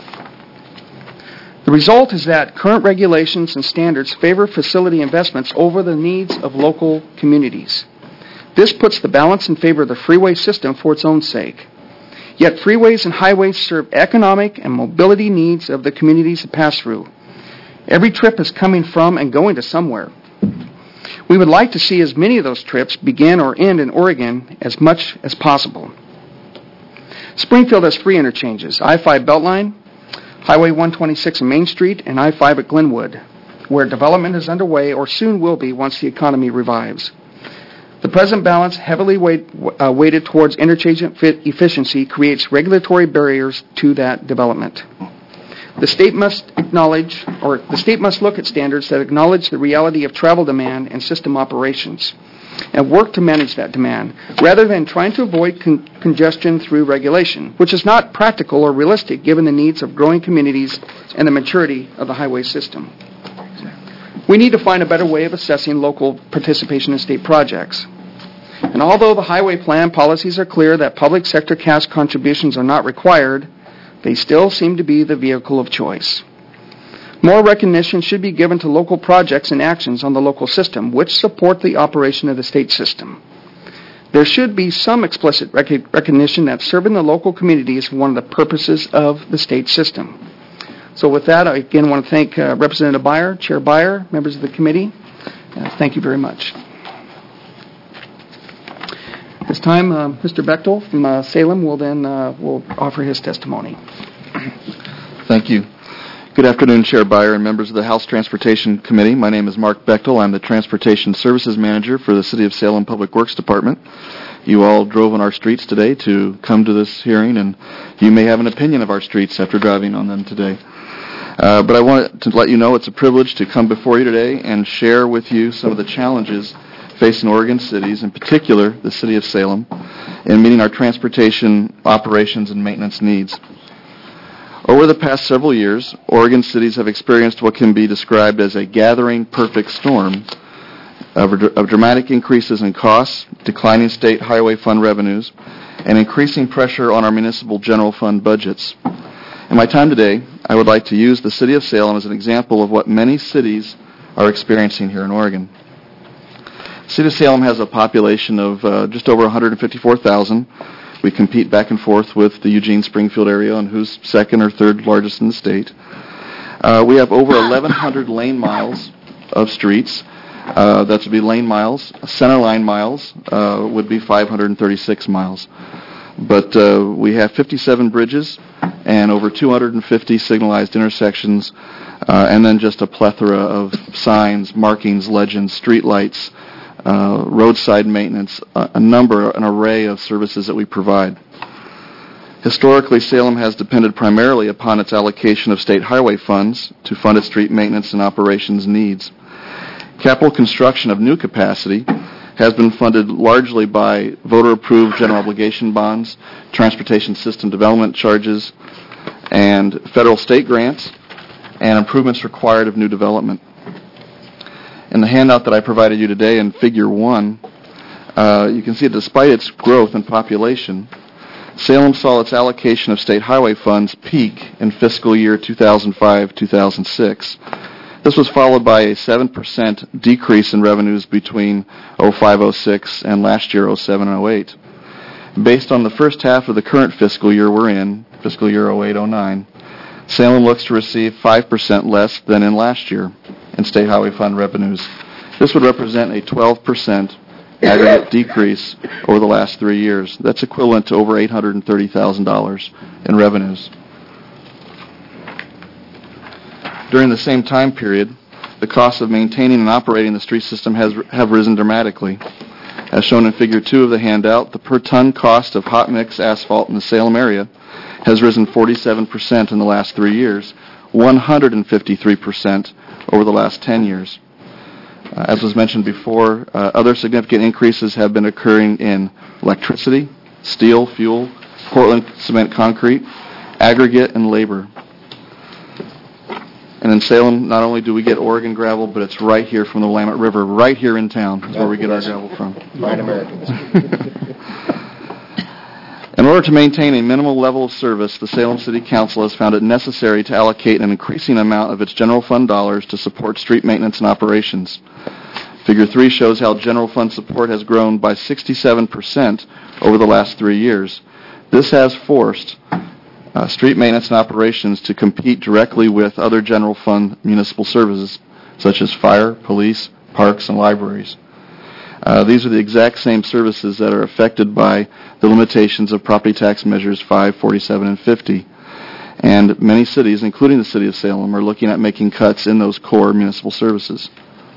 The result is that current regulations and standards favor facility investments over the needs of local communities. This puts the balance in favor of the freeway system for its own sake. Yet freeways and highways serve economic and mobility needs of the communities that pass through. Every trip is coming from and going to somewhere. We would like to see as many of those trips begin or end in Oregon as much as possible. Springfield has 3 interchanges: I-5 Beltline, Highway 126 on Main Street, and I-5 at Glenwood, where development is underway or soon will be once the economy revives. The present balance, heavily weighted towards interchange efficiency, creates regulatory barriers to that development. The state must look at standards that acknowledge the reality of travel demand and system operations and work to manage that demand, rather than trying to avoid congestion through regulation, which is not practical or realistic given the needs of growing communities and the maturity of the highway system. We need to find a better way of assessing local participation in state projects. And although the highway plan policies are clear that public sector cash contributions are not required, they still seem to be the vehicle of choice. More recognition should be given to local projects and actions on the local system, which support the operation of the state system. There should be some explicit recognition that serving the local community is one of the purposes of the state system. So with that, I again want to thank Representative Beyer, Chair Beyer, members of the committee. Thank you very much. This time, Mr. Bechtel from Salem will then will offer his testimony. Thank you. Good afternoon, Chair Beyer and members of the House Transportation Committee. My name is Mark Bechtel. I'm the Transportation Services Manager for the City of Salem Public Works Department. You all drove on our streets today to come to this hearing, and you may have an opinion of our streets after driving on them today. But I want to let you know it's a privilege to come before you today and share with you some of the challenges facing Oregon cities, in particular the City of Salem, in meeting our transportation operations and maintenance needs. Over the past several years, Oregon cities have experienced what can be described as a gathering perfect storm of dramatic increases in costs, declining state highway fund revenues, and increasing pressure on our municipal general fund budgets. In my time today, I would like to use the City of Salem as an example of what many cities are experiencing here in Oregon. The City of Salem has a population of just over 154,000. We compete back and forth with the Eugene-Springfield area on who's second or third largest in the state. We have over 1,100 lane miles of streets. That would be lane miles. Center line miles would be 536 miles. But we have 57 bridges and over 250 signalized intersections, and then just a plethora of signs, markings, legends, street lights, roadside maintenance, an array of services that we provide. Historically, Salem has depended primarily upon its allocation of state highway funds to fund its street maintenance and operations needs. Capital construction of new capacity has been funded largely by voter-approved general obligation bonds, transportation system development charges, and federal state grants, and improvements required of new development. In the handout that I provided you today in Figure 1, you can see that despite its growth in population, Salem saw its allocation of state highway funds peak in fiscal year 2005-2006. This was followed by a 7% decrease in revenues between 05-06 and last year 07-08. Based on the first half of the current fiscal year we're in, fiscal year 08-09, Salem looks to receive 5% less than in last year in state highway fund revenues. This would represent a 12% aggregate decrease over the last 3 years. That's equivalent to over $830,000 in revenues. During the same time period, the costs of maintaining and operating the street system have risen dramatically. As shown in Figure 2 of the handout, the per-ton cost of hot mix asphalt in the Salem area has risen 47% in the last 3 years, 153% over the last 10 years. As was mentioned before, other significant increases have been occurring in electricity, steel, fuel, Portland cement concrete, aggregate, and labor. And in Salem, not only do we get Oregon gravel, but it's right here from the Willamette River, right here in town is where we get our gravel from. Right, Americans. In order to maintain a minimal level of service, the Salem City Council has found it necessary to allocate an increasing amount of its general fund dollars to support street maintenance and operations. Figure 3 shows how general fund support has grown by 67% over the last 3 years. This has forced street maintenance and operations to compete directly with other general fund municipal services, such as fire, police, parks, and libraries. These are the exact same services that are affected by the limitations of property tax measures 5, 47, and 50. And many cities, including the city of Salem, are looking at making cuts in those core municipal services.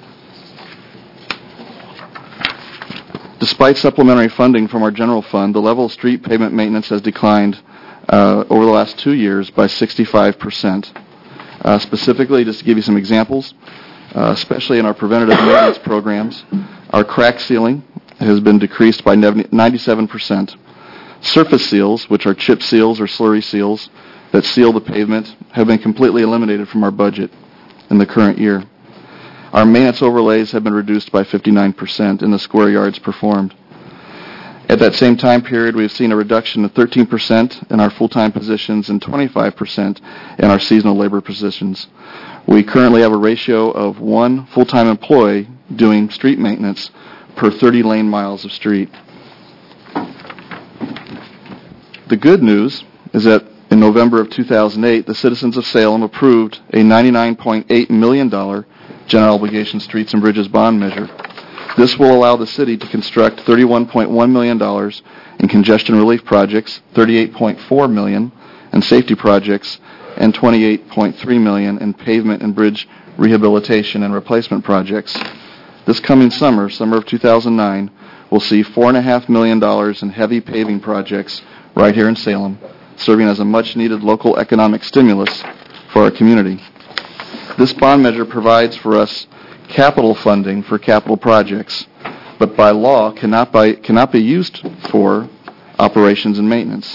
Despite supplementary funding from our general fund, the level of street pavement maintenance has declined over the last 2 years by 65%. Specifically, just to give you some examples, especially in our preventative maintenance programs, our crack sealing has been decreased by 97%. Surface seals, which are chip seals or slurry seals that seal the pavement, have been completely eliminated from our budget in the current year. Our maintenance overlays have been reduced by 59% in the square yards performed. At that same time period, we have seen a reduction of 13% in our full-time positions and 25% in our seasonal labor positions. We currently have a ratio of 1 full-time employee doing street maintenance per 30 lane miles of street. The good news is that in November of 2008, the citizens of Salem approved a $99.8 million general obligation streets and bridges bond measure. This will allow the city to construct $31.1 million in congestion relief projects, $38.4 million in safety projects, and $28.3 million in pavement and bridge rehabilitation and replacement projects. This coming summer of 2009, we'll see $4.5 million in heavy paving projects right here in Salem, serving as a much-needed local economic stimulus for our community. This bond measure provides for us capital funding for capital projects, but by law cannot be used for operations and maintenance.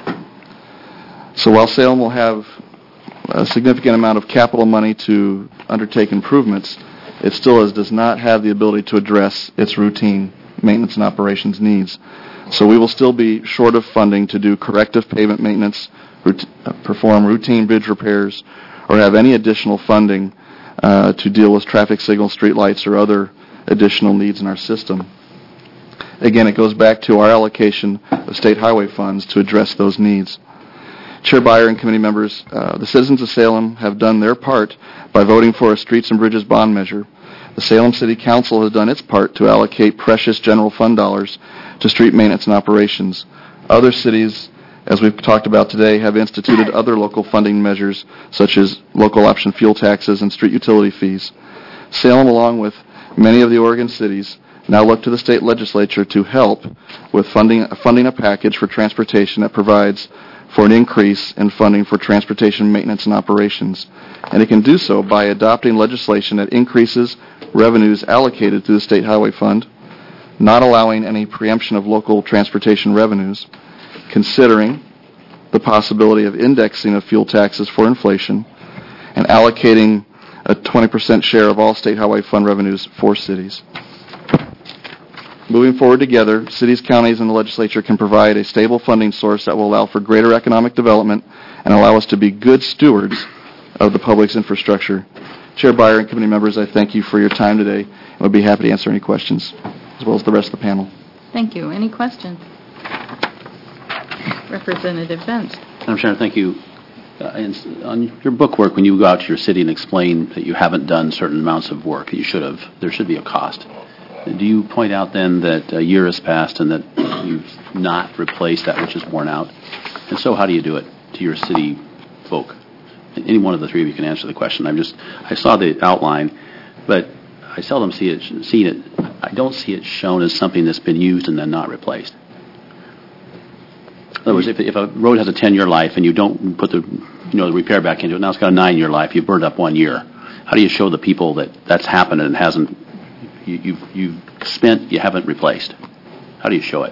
So while Salem will have a significant amount of capital money to undertake improvements, it still does not have the ability to address its routine maintenance and operations needs. So we will still be short of funding to do corrective pavement maintenance, perform routine bridge repairs, or have any additional funding to deal with traffic signal, street lights, or other additional needs in our system. Again, it goes back to our allocation of state highway funds to address those needs. Chair Byer and committee members, the citizens of Salem have done their part by voting for a streets and bridges bond measure. The Salem City Council has done its part to allocate precious general fund dollars to street maintenance and operations. Other cities, as we've talked about today, have instituted other local funding measures, such as local option fuel taxes and street utility fees. Salem, along with many of the Oregon cities, now look to the state legislature to help with funding a package for transportation that provides for an increase in funding for transportation maintenance and operations. And it can do so by adopting legislation that increases revenues allocated to the State Highway Fund, not allowing any preemption of local transportation revenues, considering the possibility of indexing of fuel taxes for inflation, and allocating a 20% share of all State Highway Fund revenues for cities. Moving forward together, cities, counties, and the legislature can provide a stable funding source that will allow for greater economic development and allow us to be good stewards of the public's infrastructure. Chair Byer and committee members, I thank you for your time today and would be happy to answer any questions, as well as the rest of the panel. Thank you. Any questions? Representative Benz. Madam Chair, thank you. On your book work, when you go out to your city and explain that you haven't done certain amounts of work that you should have, there should be a cost. Do you point out then that a year has passed and that you've not replaced that which is worn out? And so how do you do it to your city folk? Any one of the three of you can answer the question. I saw the outline, but I seldom see it. I don't see it shown as something that's been used and then not replaced. In other words, if a road has a 10-year life and you don't put the repair back into it, now it's got a 9-year life, you've burned up 1 year. How do you show the people that that's happened and hasn't? You've spent, you haven't replaced. How do you show it?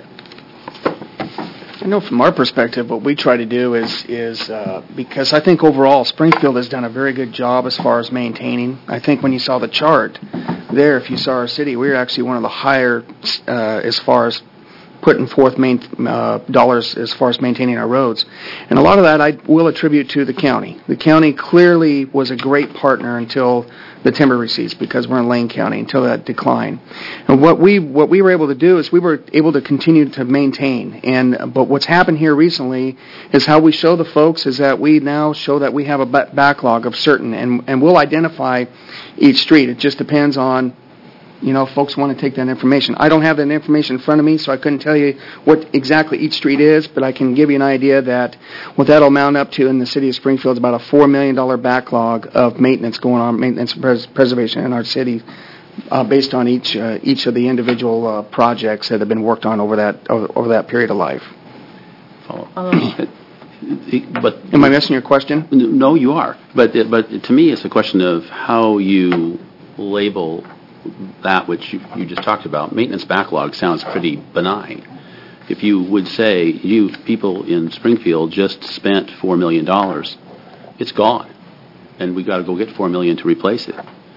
I know from our perspective, what we try to do is because I think overall Springfield has done a very good job as far as maintaining. I think when you saw the chart there, if you saw our city, we were actually one of the higher as far as putting forth dollars as far as maintaining our roads. And a lot of that I will attribute to the county. The county clearly was a great partner until the timber receipts, because we're in Lane County, until that decline. And what we were able to do is we were able to continue to maintain. But what's happened here recently is how we show the folks is that we now show that we have a backlog of certain, and we'll identify each street. It just depends on, folks want to take that information. I don't have that information in front of me, so I couldn't tell you what exactly each street is, but I can give you an idea that what that'll amount up to in the city of Springfield is about a $4 million backlog of maintenance going on, maintenance preservation in our city, based on each of the individual projects that have been worked on over that period of life. But am I missing your question? No, you are. But to me, it's a question of how you label that which you just talked about. Maintenance backlog sounds pretty benign. If you would say, you people in Springfield just spent $4 million, it's gone, and we've got to go get $4 million to replace it.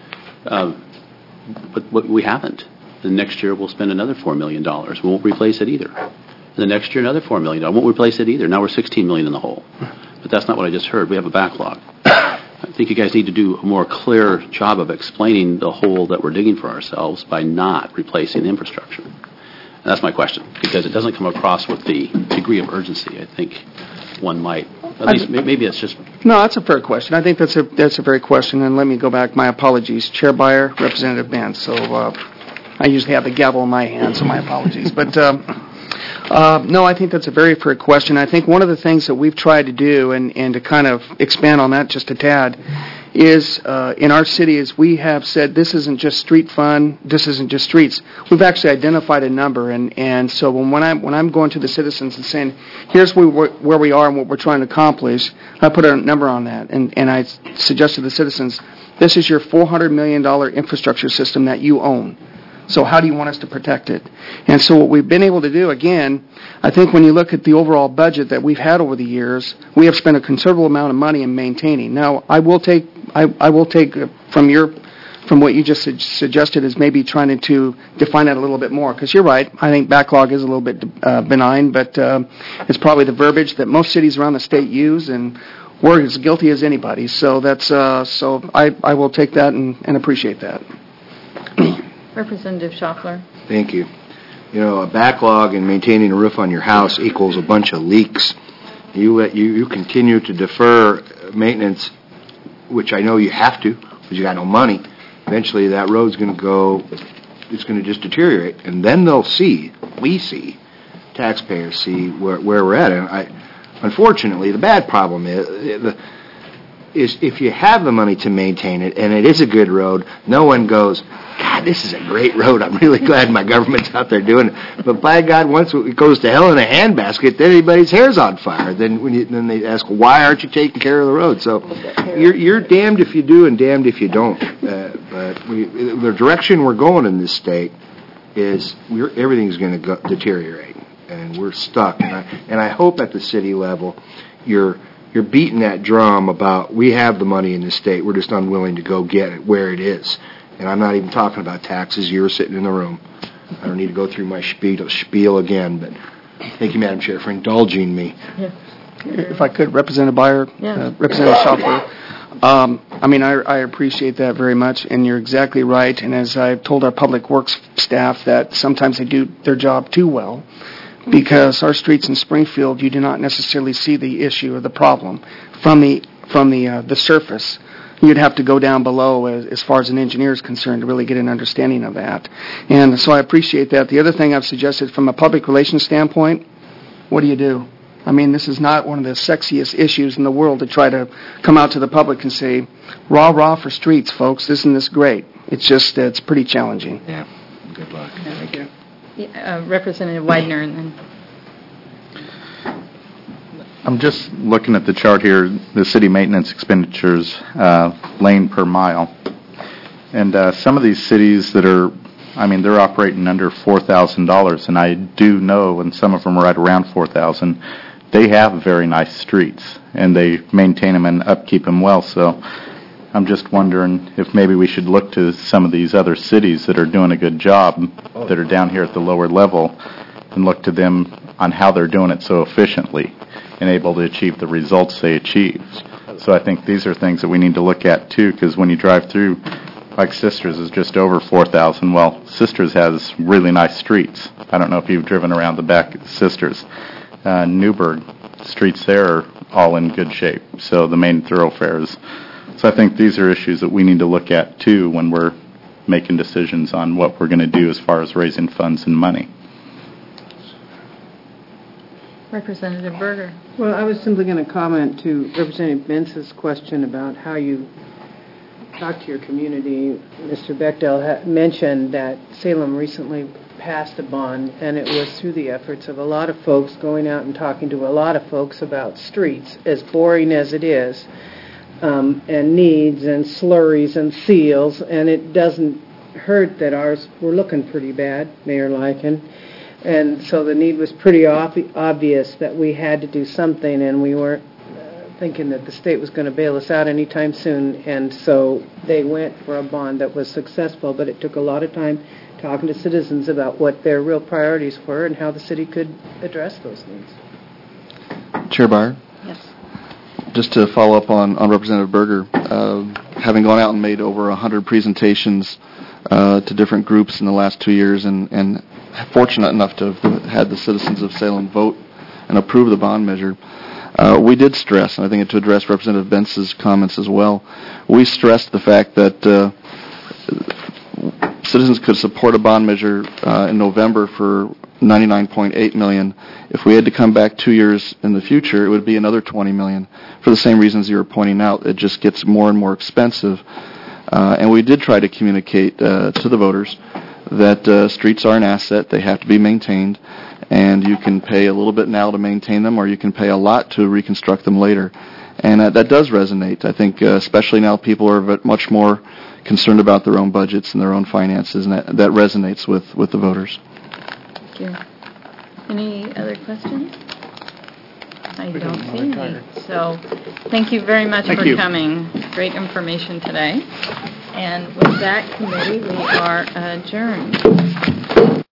But we haven't. The next year we'll spend another $4 million. We won't replace it either. The next year another $4 million. Won't replace it either. Now we're $16 million in the hole. But that's not what I just heard. We have a backlog. I think you guys need to do a more clear job of explaining the hole that we're digging for ourselves by not replacing the infrastructure. And that's my question, because it doesn't come across with the degree of urgency I think one might. At least maybe it's just... No, that's a fair question. I think that's a fair question, and let me go back. My apologies. Chair Byer, Representative Benz. So I usually have the gavel in my hand, so my apologies. But... no, I think that's a very fair question. I think one of the things that we've tried to do, and to kind of expand on that just a tad, is in our city is we have said this isn't just street fund, this isn't just streets. We've actually identified a number, and so when I'm going to the citizens and saying, here's where we are and what we're trying to accomplish, I put a number on that, and I suggest to the citizens, this is your $400 million infrastructure system that you own. So how do you want us to protect it? And so what we've been able to do, again, I think when you look at the overall budget that we've had over the years, we have spent a considerable amount of money in maintaining. Now, I will take from what you just suggested as maybe trying to define that a little bit more, because you're right. I think backlog is a little bit benign, but it's probably the verbiage that most cities around the state use, and we're as guilty as anybody. So that's so I will take that and appreciate that. Representative Schaffler. Thank you. A backlog and maintaining a roof on your house equals a bunch of leaks. You continue to defer maintenance, which I know you have to, because you got no money. Eventually, that road's going to go. It's going to just deteriorate, and then taxpayers see where we're at. And unfortunately, the bad problem is if you have the money to maintain it, and it is a good road, no one goes, God, this is a great road. I'm really glad my government's out there doing it. But by God, once it goes to hell in a handbasket, then everybody's hair's on fire. Then they ask, why aren't you taking care of the road? So you're damned if you do and damned if you don't. But the direction we're going in this state is everything's going to deteriorate, and we're stuck. And I hope at the city level you're beating that drum about we have the money in this state. We're just unwilling to go get it where it is. And I'm not even talking about taxes. You were sitting in the room. I don't need to go through my spiel again, but thank you, Madam Chair, for indulging me. Yeah. If I could, Representative Byer, yeah. Representative Schaffler, I appreciate that very much, and you're exactly right. And as I've told our public works staff, that sometimes they do their job too well, because our streets in Springfield, you do not necessarily see the issue or the problem from the surface. You'd have to go down below as far as an engineer is concerned to really get an understanding of that. And so I appreciate that. The other thing I've suggested from a public relations standpoint, what do? I mean, this is not one of the sexiest issues in the world to try to come out to the public and say, rah, rah for streets, folks. Isn't this great? It's pretty challenging. Yeah. Good luck. Thank you. Representative Widener, and then... I'm just looking at the chart here, the city maintenance expenditures, lane per mile. And some of these cities that are, they're operating under $4,000, and I do know, and some of them are right around $4,000, they have very nice streets, and they maintain them and upkeep them well. So I'm just wondering if maybe we should look to some of these other cities that are doing a good job, that are down here at the lower level, and look to them on how they're doing it so efficiently and able to achieve the results they achieve. So I think these are things that we need to look at too, because when you drive through, like Sisters is just over 4,000. Well, Sisters has really nice streets. I don't know if you've driven around the back of Sisters. Newburgh, streets there are all in good shape. So the main thoroughfares. So I think these are issues that we need to look at too when we're making decisions on what we're going to do as far as raising funds and money. Representative Berger. Well, I was simply going to comment to Representative Bentz's question about how you talk to your community. Mr. Bechtel mentioned that Salem recently passed a bond, and it was through the efforts of a lot of folks going out and talking to a lot of folks about streets, as boring as it is, and needs and slurries and seals, and it doesn't hurt that ours were looking pretty bad, Mayor Lycan. And so the need was pretty obvious that we had to do something, and we weren't thinking that the state was going to bail us out anytime soon. And so they went for a bond that was successful, but it took a lot of time talking to citizens about what their real priorities were and how the city could address those needs. Chair Byer? Yes. Just to follow up on Representative Berger, having gone out and made over 100 presentations to different groups in the last 2 years and fortunate enough to have had the citizens of Salem vote and approve the bond measure, we did stress, and I think to address Representative Bentz's comments as well, we stressed the fact that citizens could support a bond measure in November for $99.8 million. If we had to come back 2 years in the future, it would be another $20 million. For the same reasons you were pointing out, it just gets more and more expensive. And we did try to communicate to the voters that streets are an asset, they have to be maintained, and you can pay a little bit now to maintain them, or you can pay a lot to reconstruct them later. And that does resonate. I think especially now people are much more concerned about their own budgets and their own finances, and that resonates with the voters. Thank you. Any other questions? I don't see any. So thank you very much for coming. Great information today. And with that committee, we are adjourned.